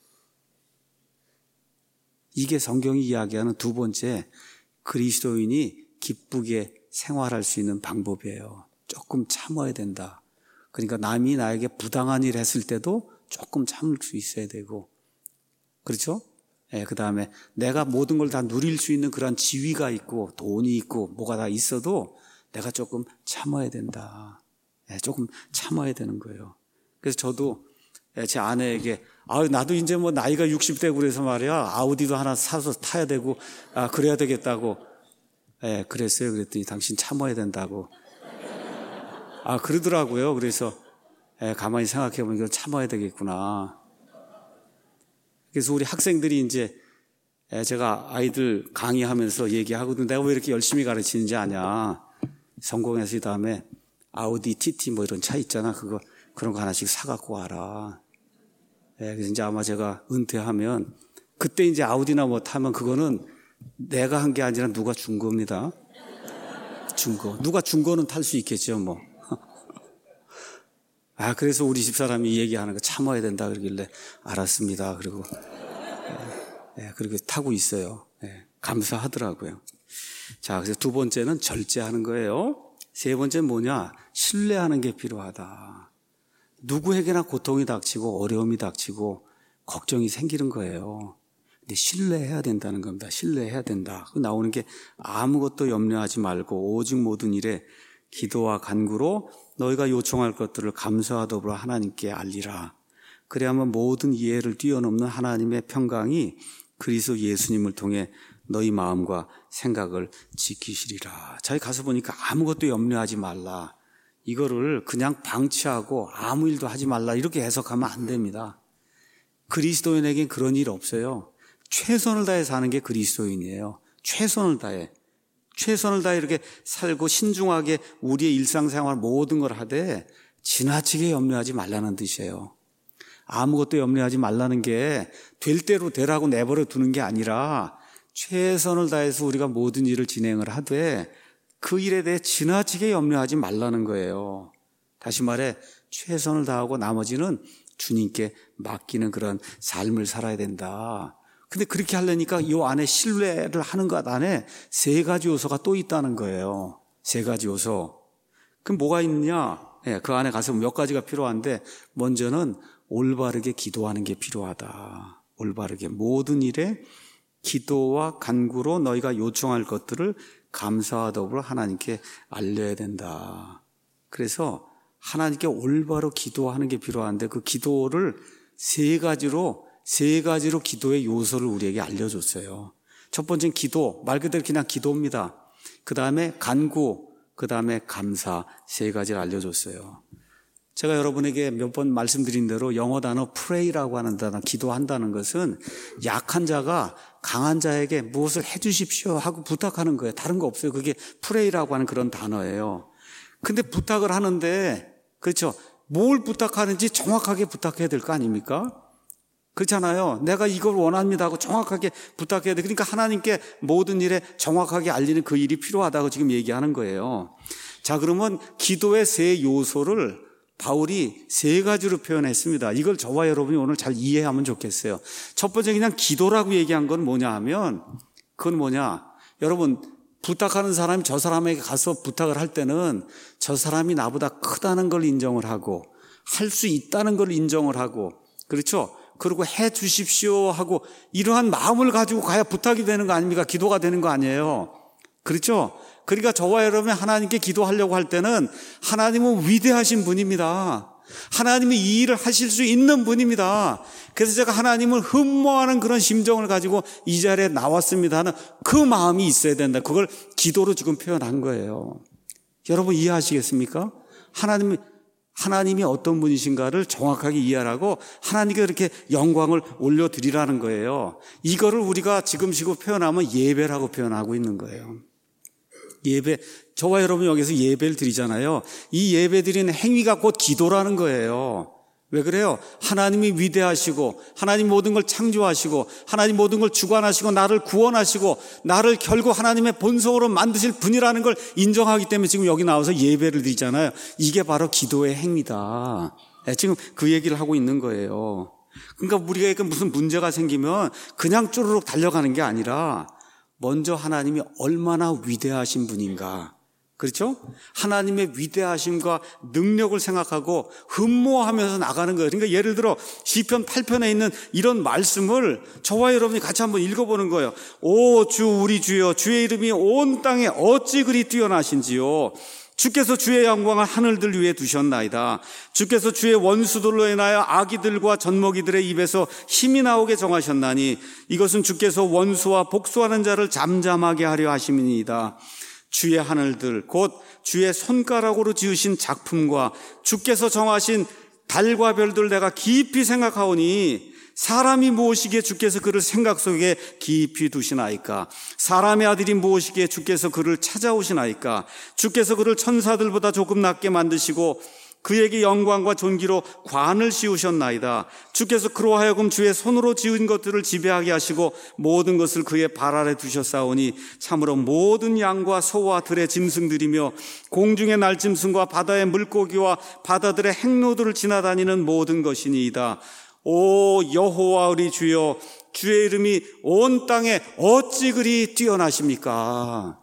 이게 성경이 이야기하는 두 번째 그리스도인이 기쁘게 생활할 수 있는 방법이에요. 조금 참아야 된다. 그러니까 남이 나에게 부당한 일 했을 때도 조금 참을 수 있어야 되고 그렇죠? 예, 그 다음에 내가 모든 걸 다 누릴 수 있는 그런 지위가 있고 돈이 있고 뭐가 다 있어도 내가 조금 참아야 된다. 예, 조금 참아야 되는 거예요. 그래서 저도 제 아내에게 아, 나도 이제 뭐 나이가 육십 대고 그래서 말이야 아우디도 하나 사서 타야 되고 아, 그래야 되겠다고 예, 그랬어요. 그랬더니 당신 참아야 된다고 아, 그러더라고요. 그래서 예, 가만히 생각해 보면 이걸 참아야 되겠구나. 그래서 우리 학생들이 이제 예, 제가 아이들 강의하면서 얘기하거든. 내가 왜 이렇게 열심히 가르치는지 아냐. 성공해서 이 다음에 아우디 티티 뭐 이런 차 있잖아. 그거 그런 거 하나씩 사갖고 와라. 예, 그래서 이제 아마 제가 은퇴하면 그때 이제 아우디나 뭐 타면 그거는 내가 한 게 아니라 누가 준 겁니다. 준 거. 누가 준 거는 탈 수 있겠죠, 뭐. 아, 그래서 우리 집사람이 얘기하는 거 참아야 된다 그러길래 알았습니다. 그리고 예, 예, 그렇게 타고 있어요. 예, 감사하더라고요. 자, 그래서 두 번째는 절제하는 거예요. 세 번째는 뭐냐? 신뢰하는 게 필요하다. 누구에게나 고통이 닥치고 어려움이 닥치고 걱정이 생기는 거예요. 근데 신뢰해야 된다는 겁니다. 신뢰해야 된다. 나오는 게 아무것도 염려하지 말고 오직 모든 일에 기도와 간구로 너희가 요청할 것들을 감사와 더불어 하나님께 알리라. 그래야만 모든 이해를 뛰어넘는 하나님의 평강이 그리스도 예수님을 통해 너희 마음과 생각을 지키시리라. 자기 가서 보니까 아무것도 염려하지 말라. 이거를 그냥 방치하고 아무 일도 하지 말라 이렇게 해석하면 안 됩니다. 그리스도인에겐 그런 일 없어요. 최선을 다해 사는 게 그리스도인이에요. 최선을 다해. 최선을 다해 이렇게 살고 신중하게 우리의 일상생활 모든 걸 하되 지나치게 염려하지 말라는 뜻이에요. 아무것도 염려하지 말라는 게 될 대로 되라고 내버려 두는 게 아니라 최선을 다해서 우리가 모든 일을 진행을 하되 그 일에 대해 지나치게 염려하지 말라는 거예요. 다시 말해 최선을 다하고 나머지는 주님께 맡기는 그런 삶을 살아야 된다. 근데 그렇게 하려니까 이 안에 신뢰를 하는 것 안에 세 가지 요소가 또 있다는 거예요. 세 가지 요소. 그럼 뭐가 있느냐? 네, 그 안에 가서 몇 가지가 필요한데 먼저는 올바르게 기도하는 게 필요하다. 올바르게 모든 일에 기도와 간구로 너희가 요청할 것들을 감사와 더불어 하나님께 알려야 된다. 그래서 하나님께 올바로 기도하는 게 필요한데 그 기도를 세 가지로 세 가지로 기도의 요소를 우리에게 알려줬어요. 첫 번째는 기도, 말 그대로 그냥 기도입니다. 그 다음에 간구, 그 다음에 감사, 세 가지를 알려줬어요. 제가 여러분에게 몇 번 말씀드린 대로 영어 단어 pray라고 하는 단어, 기도한다는 것은 약한 자가 강한 자에게 무엇을 해 주십시오 하고 부탁하는 거예요. 다른 거 없어요. 그게 pray라고 하는 그런 단어예요. 근데 부탁을 하는데, 그렇죠, 뭘 부탁하는지 정확하게 부탁해야 될 거 아닙니까? 그렇잖아요. 내가 이걸 원합니다 하고 정확하게 부탁해야 돼. 그러니까 하나님께 모든 일에 정확하게 알리는 그 일이 필요하다고 지금 얘기하는 거예요. 자, 그러면 기도의 세 요소를 바울이 세 가지로 표현했습니다. 이걸 저와 여러분이 오늘 잘 이해하면 좋겠어요. 첫 번째 그냥 기도라고 얘기한 건 뭐냐 하면, 그건 뭐냐, 여러분 부탁하는 사람이 저 사람에게 가서 부탁을 할 때는 저 사람이 나보다 크다는 걸 인정을 하고 할 수 있다는 걸 인정을 하고, 그렇죠? 그리고 해 주십시오 하고 이러한 마음을 가지고 가야 부탁이 되는 거 아닙니까? 기도가 되는 거 아니에요. 그렇죠? 그러니까 저와 여러분이 하나님께 기도하려고 할 때는 하나님은 위대하신 분입니다. 하나님이 이 일을 하실 수 있는 분입니다. 그래서 제가 하나님을 흠모하는 그런 심정을 가지고 이 자리에 나왔습니다 하는 그 마음이 있어야 된다. 그걸 기도로 지금 표현한 거예요. 여러분 이해하시겠습니까? 하나님이 하나님이 어떤 분이신가를 정확하게 이해하라고 하나님께 그렇게 영광을 올려드리라는 거예요. 이거를 우리가 지금 식으로 표현하면 예배라고 표현하고 있는 거예요. 예배, 저와 여러분 여기서 예배를 드리잖아요. 이 예배 드리는 행위가 곧 기도라는 거예요. 왜 그래요? 하나님이 위대하시고 하나님 모든 걸 창조하시고 하나님 모든 걸 주관하시고 나를 구원하시고 나를 결국 하나님의 본성으로 만드실 분이라는 걸 인정하기 때문에 지금 여기 나와서 예배를 드리잖아요. 이게 바로 기도의 행위다. 지금 그 얘기를 하고 있는 거예요. 그러니까 우리가 무슨 문제가 생기면 그냥 쪼르륵 달려가는 게 아니라 먼저 하나님이 얼마나 위대하신 분인가, 그렇죠? 하나님의 위대하심과 능력을 생각하고 흠모하면서 나가는 거예요. 그러니까 예를 들어 시편 팔 편에 있는 이런 말씀을 저와 여러분이 같이 한번 읽어보는 거예요. 오 주 우리 주여, 주의 이름이 온 땅에 어찌 그리 뛰어나신지요. 주께서 주의 영광을 하늘들 위에 두셨나이다. 주께서 주의 원수들로 인하여 아기들과 젖먹이들의 입에서 힘이 나오게 정하셨나니 이것은 주께서 원수와 복수하는 자를 잠잠하게 하려 하심이니이다. 주의 하늘들 곧 주의 손가락으로 지으신 작품과 주께서 정하신 달과 별들 내가 깊이 생각하오니 사람이 무엇이기에 주께서 그를 생각 속에 깊이 두시나이까? 사람의 아들이 무엇이기에 주께서 그를 찾아오시나이까? 주께서 그를 천사들보다 조금 낮게 만드시고 그에게 영광과 존귀로 관을 씌우셨나이다. 주께서 그로 하여금 주의 손으로 지은 것들을 지배하게 하시고 모든 것을 그의 발 아래 두셨사오니 참으로 모든 양과 소와 들의 짐승들이며 공중의 날짐승과 바다의 물고기와 바다들의 행로들을 지나다니는 모든 것이니이다. 오 여호와 우리 주여, 주의 이름이 온 땅에 어찌 그리 뛰어나십니까?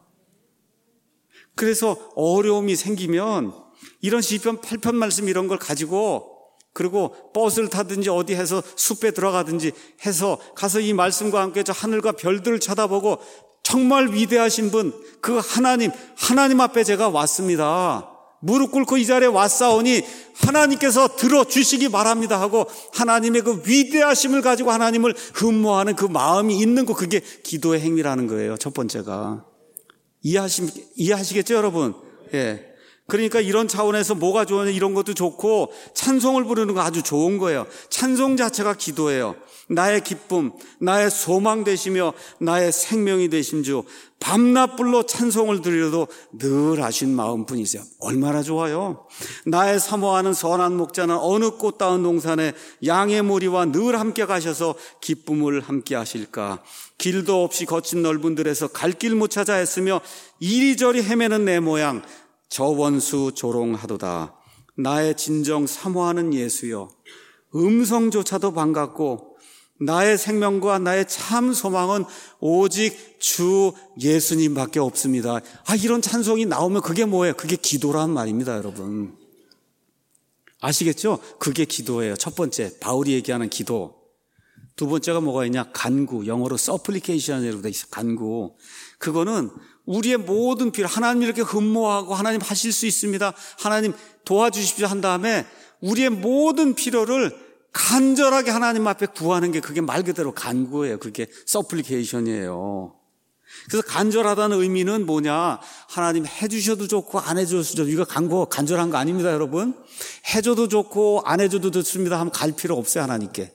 그래서 어려움이 생기면 이런 시편 팔 편 말씀 이런 걸 가지고, 그리고 버스를 타든지 어디 해서 숲에 들어가든지 해서 가서 이 말씀과 함께 저 하늘과 별들을 쳐다보고 정말 위대하신 분, 그 하나님, 하나님 앞에 제가 왔습니다. 무릎 꿇고 이 자리에 왔사오니 하나님께서 들어주시기 바랍니다 하고 하나님의 그 위대하심을 가지고 하나님을 흠모하는 그 마음이 있는 거, 그게 기도의 행위라는 거예요. 첫 번째가. 이해하시, 이해하시겠죠 여러분? 예. 그러니까 이런 차원에서 뭐가 좋으냐, 이런 것도 좋고 찬송을 부르는 거 아주 좋은 거예요. 찬송 자체가 기도예요. 나의 기쁨, 나의 소망 되시며 나의 생명이 되신 주, 밤낮 불러 찬송을 드려도 늘 하신 마음뿐이세요. 얼마나 좋아요. 나의 사모하는 선한 목자는 어느 꽃다운 동산에 양의 무리와 늘 함께 가셔서 기쁨을 함께 하실까? 길도 없이 거친 넓은 들에서 갈 길 못 찾아 했으며 이리저리 헤매는 내 모양 저 원수 조롱하도다. 나의 진정 사모하는 예수여, 음성조차도 반갑고 나의 생명과 나의 참 소망은 오직 주 예수님밖에 없습니다. 아, 이런 찬송이 나오면 그게 뭐예요? 그게 기도란 말입니다, 여러분. 아시겠죠? 그게 기도예요. 첫 번째, 바울이 얘기하는 기도. 두 번째가 뭐가 있냐? 간구. 영어로 supplication이라고 돼 있어. 간구. 그거는 우리의 모든 필요, 하나님 이렇게 흠모하고 하나님 하실 수 있습니다. 하나님 도와주십시오 한 다음에 우리의 모든 필요를 간절하게 하나님 앞에 구하는 게 그게 말 그대로 간구예요. 그게 supplication이에요. 그래서 간절하다는 의미는 뭐냐? 하나님 해주셔도 좋고 안 해줘도 좋고, 이거 간구 간절한 거 아닙니다, 여러분. 해줘도 좋고 안 해줘도 좋습니다 하면 갈 필요 없어요, 하나님께.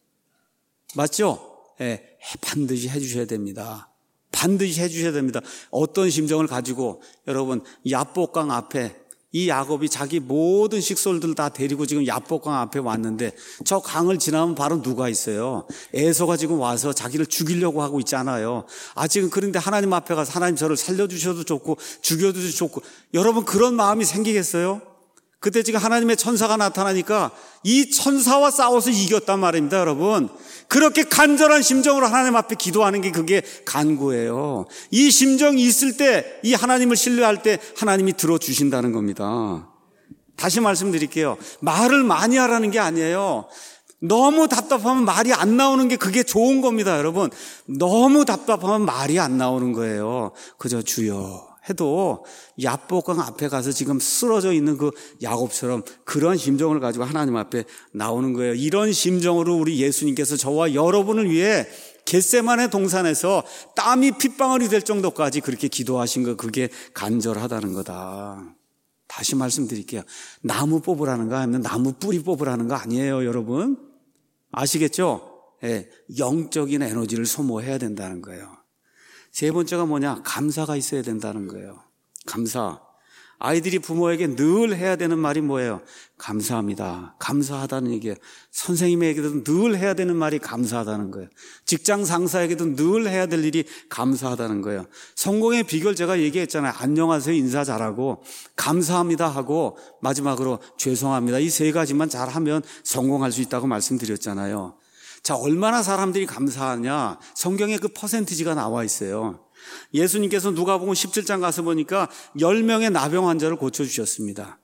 맞죠? 예, 반드시 해주셔야 됩니다. 반드시 해주셔야 됩니다. 어떤 심정을 가지고 여러분 야복강 앞에 이 야곱이 자기 모든 식솔들 다 데리고 지금 야복강 앞에 왔는데 저 강을 지나면 바로 누가 있어요? 에서가 지금 와서 자기를 죽이려고 하고 있잖아요. 아 지금 그런데 하나님 앞에 가서 하나님 저를 살려주셔도 좋고 죽여도 좋고, 여러분 그런 마음이 생기겠어요? 그때 지금 하나님의 천사가 나타나니까 이 천사와 싸워서 이겼단 말입니다, 여러분. 그렇게 간절한 심정으로 하나님 앞에 기도하는 게 그게 간구예요. 이 심정이 있을 때, 이 하나님을 신뢰할 때 하나님이 들어주신다는 겁니다. 다시 말씀드릴게요. 말을 많이 하라는 게 아니에요. 너무 답답하면 말이 안 나오는 게 그게 좋은 겁니다, 여러분. 너무 답답하면 말이 안 나오는 거예요. 그저 주여 해도 야복강 앞에 가서 지금 쓰러져 있는 그 야곱처럼 그런 심정을 가지고 하나님 앞에 나오는 거예요. 이런 심정으로 우리 예수님께서 저와 여러분을 위해 겟세마네 동산에서 땀이 핏방울이 될 정도까지 그렇게 기도하신 거, 그게 간절하다는 거다. 다시 말씀드릴게요. 나무 뽑으라는 거 아니면 나무 뿌리 뽑으라는 거 아니에요, 여러분. 아시겠죠? 예, 영적인 에너지를 소모해야 된다는 거예요. 세 번째가 뭐냐? 감사가 있어야 된다는 거예요. 감사. 아이들이 부모에게 늘 해야 되는 말이 뭐예요? 감사합니다. 감사하다는 얘기예요. 선생님에게도 늘 해야 되는 말이 감사하다는 거예요. 직장 상사에게도 늘 해야 될 일이 감사하다는 거예요. 성공의 비결 제가 얘기했잖아요. 안녕하세요 인사 잘하고 감사합니다 하고 마지막으로 죄송합니다. 이 세 가지만 잘하면 성공할 수 있다고 말씀드렸잖아요. 자, 얼마나 사람들이 감사하냐? 성경에 그 퍼센티지가 나와 있어요. 예수님께서 누가복음 십칠 장 가서 보니까 열 명의 나병 환자를 고쳐주셨습니다.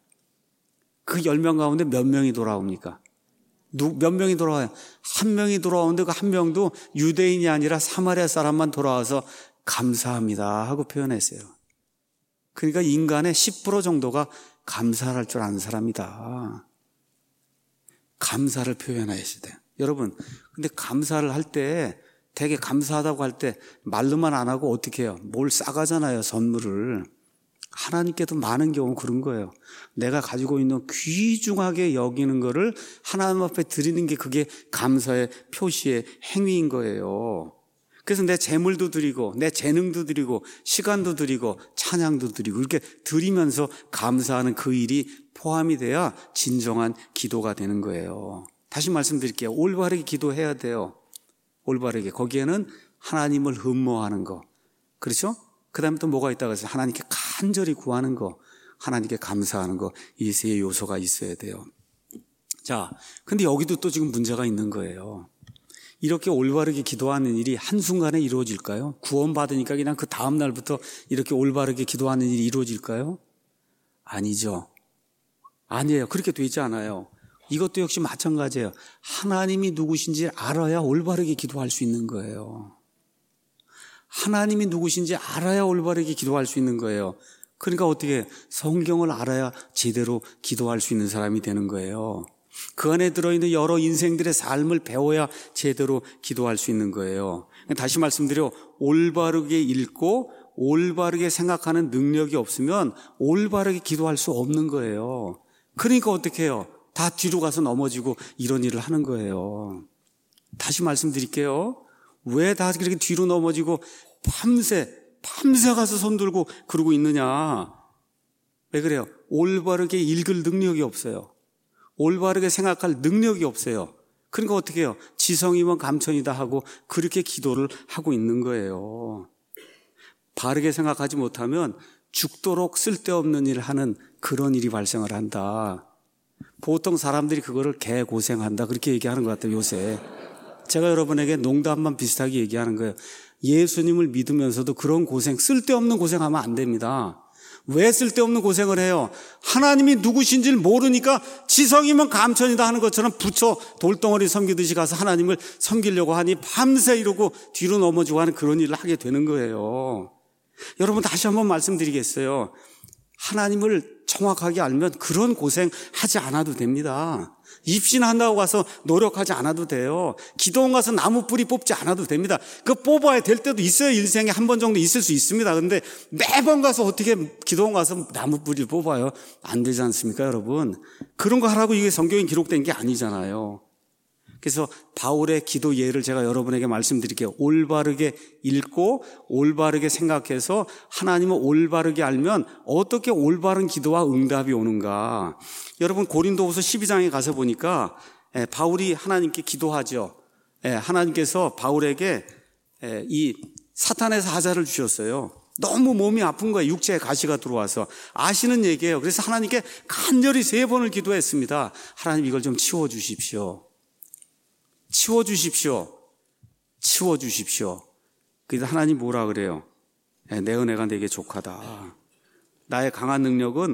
그 열 명 가운데 몇 명이 돌아옵니까? 누, 몇 명이 돌아와요? 한 명이 돌아오는데 그 한 명도 유대인이 아니라 사마리아 사람만 돌아와서 감사합니다 하고 표현했어요. 그러니까 인간의 십 퍼센트 정도가 감사를 할 줄 아는 사람이다. 감사를 표현해야 돼요. 여러분, 근데 감사를 할 때, 되게 감사하다고 할 때 말로만 안 하고 어떻게 해요? 뭘 싸가잖아요, 선물을. 하나님께도 많은 경우 그런 거예요. 내가 가지고 있는 귀중하게 여기는 거를 하나님 앞에 드리는 게 그게 감사의 표시의 행위인 거예요. 그래서 내 재물도 드리고 내 재능도 드리고 시간도 드리고 찬양도 드리고 이렇게 드리면서 감사하는 그 일이 포함이 돼야 진정한 기도가 되는 거예요. 다시 말씀드릴게요. 올바르게 기도해야 돼요. 올바르게. 거기에는 하나님을 흠모하는 거. 그렇죠? 그 다음에 또 뭐가 있다고 해서 하나님께 간절히 구하는 거, 하나님께 감사하는 거, 이 세 요소가 있어야 돼요. 자, 근데 여기도 또 지금 문제가 있는 거예요. 이렇게 올바르게 기도하는 일이 한순간에 이루어질까요? 구원받으니까 그냥 그 다음 날부터 이렇게 올바르게 기도하는 일이 이루어질까요? 아니죠. 아니에요. 그렇게 돼 있지 않아요. 이것도 역시 마찬가지예요. 하나님이 누구신지 알아야 올바르게 기도할 수 있는 거예요. 하나님이 누구신지 알아야 올바르게 기도할 수 있는 거예요. 그러니까 어떻게 성경을 알아야 제대로 기도할 수 있는 사람이 되는 거예요. 그 안에 들어있는 여러 인생들의 삶을 배워야 제대로 기도할 수 있는 거예요. 다시 말씀드려, 올바르게 읽고 올바르게 생각하는 능력이 없으면 올바르게 기도할 수 없는 거예요. 그러니까 어떻게 해요? 다 뒤로 가서 넘어지고 이런 일을 하는 거예요. 다시 말씀드릴게요. 왜 다 그렇게 뒤로 넘어지고 밤새 밤새 가서 손 들고 그러고 있느냐? 왜 그래요? 올바르게 읽을 능력이 없어요. 올바르게 생각할 능력이 없어요. 그러니까 어떻게 해요? 지성이면 감천이다 하고 그렇게 기도를 하고 있는 거예요. 바르게 생각하지 못하면 죽도록 쓸데없는 일을 하는 그런 일이 발생을 한다. 보통 사람들이 그거를 개고생한다 그렇게 얘기하는 것 같아요, 요새. 제가 여러분에게 농담만 비슷하게 얘기하는 거예요. 예수님을 믿으면서도 그런 고생, 쓸데없는 고생하면 안 됩니다. 왜 쓸데없는 고생을 해요? 하나님이 누구신지를 모르니까 지성이면 감천이다 하는 것처럼 부처 돌덩어리 섬기듯이 가서 하나님을 섬기려고 하니 밤새 이러고 뒤로 넘어지고 하는 그런 일을 하게 되는 거예요. 여러분, 다시 한번 말씀드리겠어요. 하나님을 정확하게 알면 그런 고생 하지 않아도 됩니다. 입신한다고 가서 노력하지 않아도 돼요. 기도원 가서 나무 뿌리 뽑지 않아도 됩니다. 그 뽑아야 될 때도 있어요. 일생에 한 번 정도 있을 수 있습니다. 그런데 매번 가서 어떻게 기도원 가서 나무 뿌리를 뽑아요? 안 되지 않습니까, 여러분? 그런 거 하라고 이게 성경에 기록된 게 아니잖아요. 그래서 바울의 기도 예를 제가 여러분에게 말씀드릴게요. 올바르게 읽고 올바르게 생각해서 하나님을 올바르게 알면 어떻게 올바른 기도와 응답이 오는가. 여러분, 고린도후서 십이 장에 가서 보니까 바울이 하나님께 기도하죠. 하나님께서 바울에게 이 사탄의 사자를 주셨어요. 너무 몸이 아픈 거예요. 육체에 가시가 들어와서. 아시는 얘기예요. 그래서 하나님께 간절히 세 번을 기도했습니다. 하나님, 이걸 좀 치워주십시오. 치워주십시오. 치워주십시오. 그래서 하나님 뭐라 그래요? 내 은혜가 내게 족하다. 나의 강한 능력은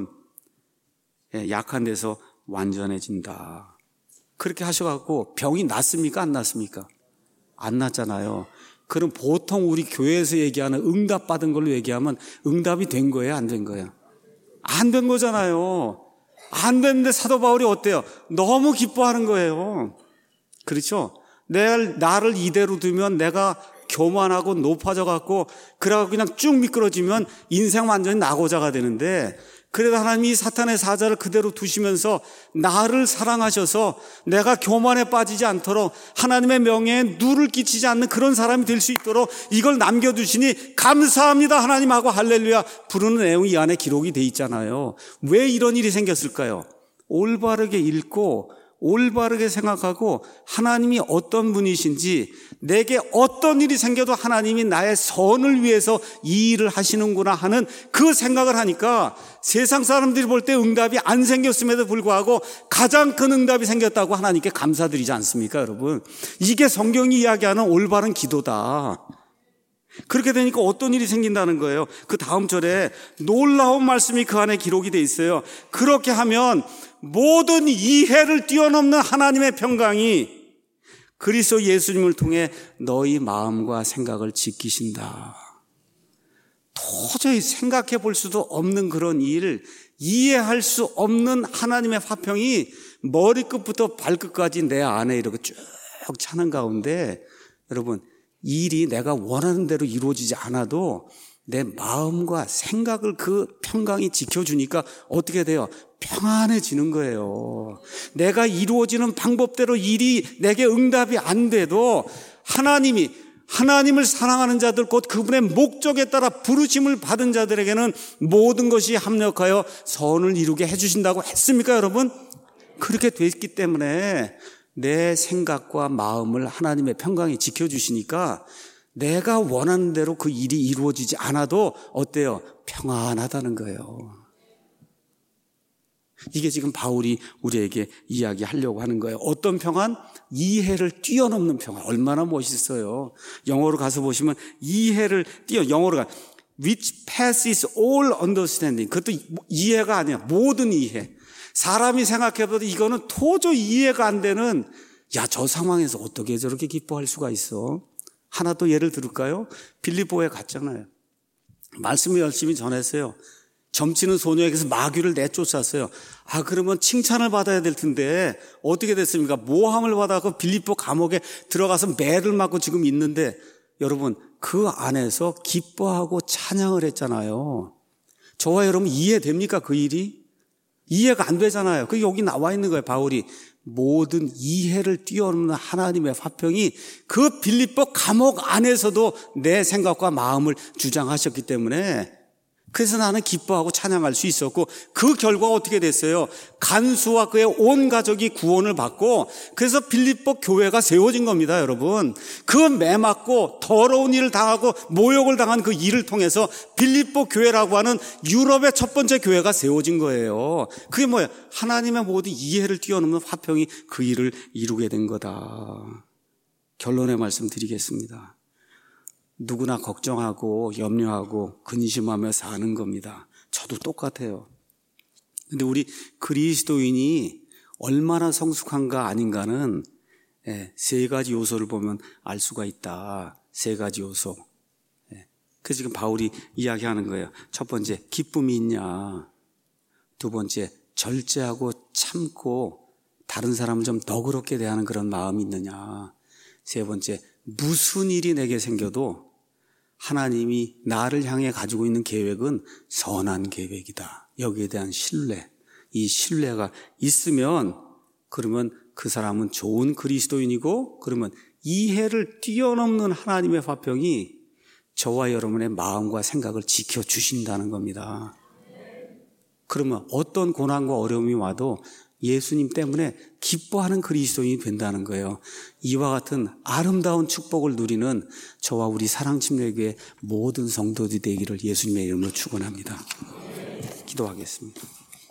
약한 데서 완전해진다. 그렇게 하셔갖고 병이 낫습니까? 안 낫습니까? 안 낫잖아요. 그럼 보통 우리 교회에서 얘기하는 응답 받은 걸로 얘기하면 응답이 된 거예요? 안 된 거예요? 안 된 거잖아요. 안 됐는데 사도 바울이 어때요? 너무 기뻐하는 거예요. 그렇죠? 내, 나를 이대로 두면 내가 교만하고 높아져 갖고 그래갖고 그냥 쭉 미끄러지면 인생 완전히 낙오자가 되는데, 그래도 하나님이 사탄의 사자를 그대로 두시면서 나를 사랑하셔서 내가 교만에 빠지지 않도록 하나님의 명예에 누를 끼치지 않는 그런 사람이 될 수 있도록 이걸 남겨두시니 감사합니다 하나님하고 할렐루야 부르는 내용이 이 안에 기록이 돼 있잖아요. 왜 이런 일이 생겼을까요? 올바르게 읽고 올바르게 생각하고 하나님이 어떤 분이신지, 내게 어떤 일이 생겨도 하나님이 나의 선을 위해서 이 일을 하시는구나 하는 그 생각을 하니까 세상 사람들이 볼 때 응답이 안 생겼음에도 불구하고 가장 큰 응답이 생겼다고 하나님께 감사드리지 않습니까, 여러분? 이게 성경이 이야기하는 올바른 기도다. 그렇게 되니까 어떤 일이 생긴다는 거예요. 그 다음 절에 놀라운 말씀이 그 안에 기록이 돼 있어요. 그렇게 하면 모든 이해를 뛰어넘는 하나님의 평강이 그리스도 예수님을 통해 너희 마음과 생각을 지키신다. 도저히 생각해 볼 수도 없는 그런 일, 이해할 수 없는 하나님의 화평이 머리끝부터 발끝까지 내 안에 이렇게 쭉 차는 가운데, 여러분, 일이 내가 원하는 대로 이루어지지 않아도 내 마음과 생각을 그 평강이 지켜주니까 어떻게 돼요? 평안해지는 거예요. 내가 이루어지는 방법대로 일이 내게 응답이 안 돼도 하나님이, 하나님을 사랑하는 자들, 곧 그분의 목적에 따라 부르심을 받은 자들에게는 모든 것이 합력하여 선을 이루게 해주신다고 했습니까, 여러분? 그렇게 됐기 때문에 내 생각과 마음을 하나님의 평강이 지켜주시니까 내가 원하는 대로 그 일이 이루어지지 않아도 어때요? 평안하다는 거예요. 이게 지금 바울이 우리에게 이야기하려고 하는 거예요. 어떤 평안? 이해를 뛰어넘는 평안. 얼마나 멋있어요. 영어로 가서 보시면 이해를 뛰어, 영어로 가 which passes all understanding. 그것도 이해가 아니야. 모든 이해. 사람이 생각해봐도 이거는 도저히 이해가 안 되는, 야, 저 상황에서 어떻게 저렇게 기뻐할 수가 있어? 하나 또 예를 들을까요? 빌립보에 갔잖아요. 말씀을 열심히 전했어요. 점치는 소녀에게서 마귀를 내쫓았어요. 아, 그러면 칭찬을 받아야 될 텐데 어떻게 됐습니까? 모함을 받아서 빌립보 감옥에 들어가서 매를 맞고 지금 있는데, 여러분, 그 안에서 기뻐하고 찬양을 했잖아요. 저와 여러분 이해됩니까, 그 일이? 이해가 안 되잖아요. 그게 여기 나와 있는 거예요. 바울이 모든 이해를 뛰어넘는 하나님의 화평이 그 빌립보 감옥 안에서도 내 생각과 마음을 주장하셨기 때문에, 그래서 나는 기뻐하고 찬양할 수 있었고, 그 결과가 어떻게 됐어요? 간수와 그의 온 가족이 구원을 받고, 그래서 빌립보 교회가 세워진 겁니다, 여러분. 그 매맞고 더러운 일을 당하고 모욕을 당한 그 일을 통해서 빌립보 교회라고 하는 유럽의 첫 번째 교회가 세워진 거예요. 그게 뭐예요? 하나님의 모든 이해를 뛰어넘는 화평이 그 일을 이루게 된 거다. 결론의 말씀 드리겠습니다. 누구나 걱정하고 염려하고 근심하며 사는 겁니다. 저도 똑같아요. 근데 우리 그리스도인이 얼마나 성숙한가 아닌가는 세 가지 요소를 보면 알 수가 있다. 세 가지 요소. 그래서 지금 바울이 이야기하는 거예요. 첫 번째, 기쁨이 있냐. 두 번째, 절제하고 참고 다른 사람을 좀 너그럽게 대하는 그런 마음이 있느냐. 세 번째, 무슨 일이 내게 생겨도 하나님이 나를 향해 가지고 있는 계획은 선한 계획이다. 여기에 대한 신뢰. 이 신뢰가 있으면 그러면 그 사람은 좋은 그리스도인이고, 그러면 이해를 뛰어넘는 하나님의 화평이 저와 여러분의 마음과 생각을 지켜주신다는 겁니다. 그러면 어떤 고난과 어려움이 와도 예수님 때문에 기뻐하는 그리스도인이 된다는 거예요. 이와 같은 아름다운 축복을 누리는 저와 우리 사랑침례교회 모든 성도들이 되기를 예수님의 이름으로 축원합니다. 기도하겠습니다.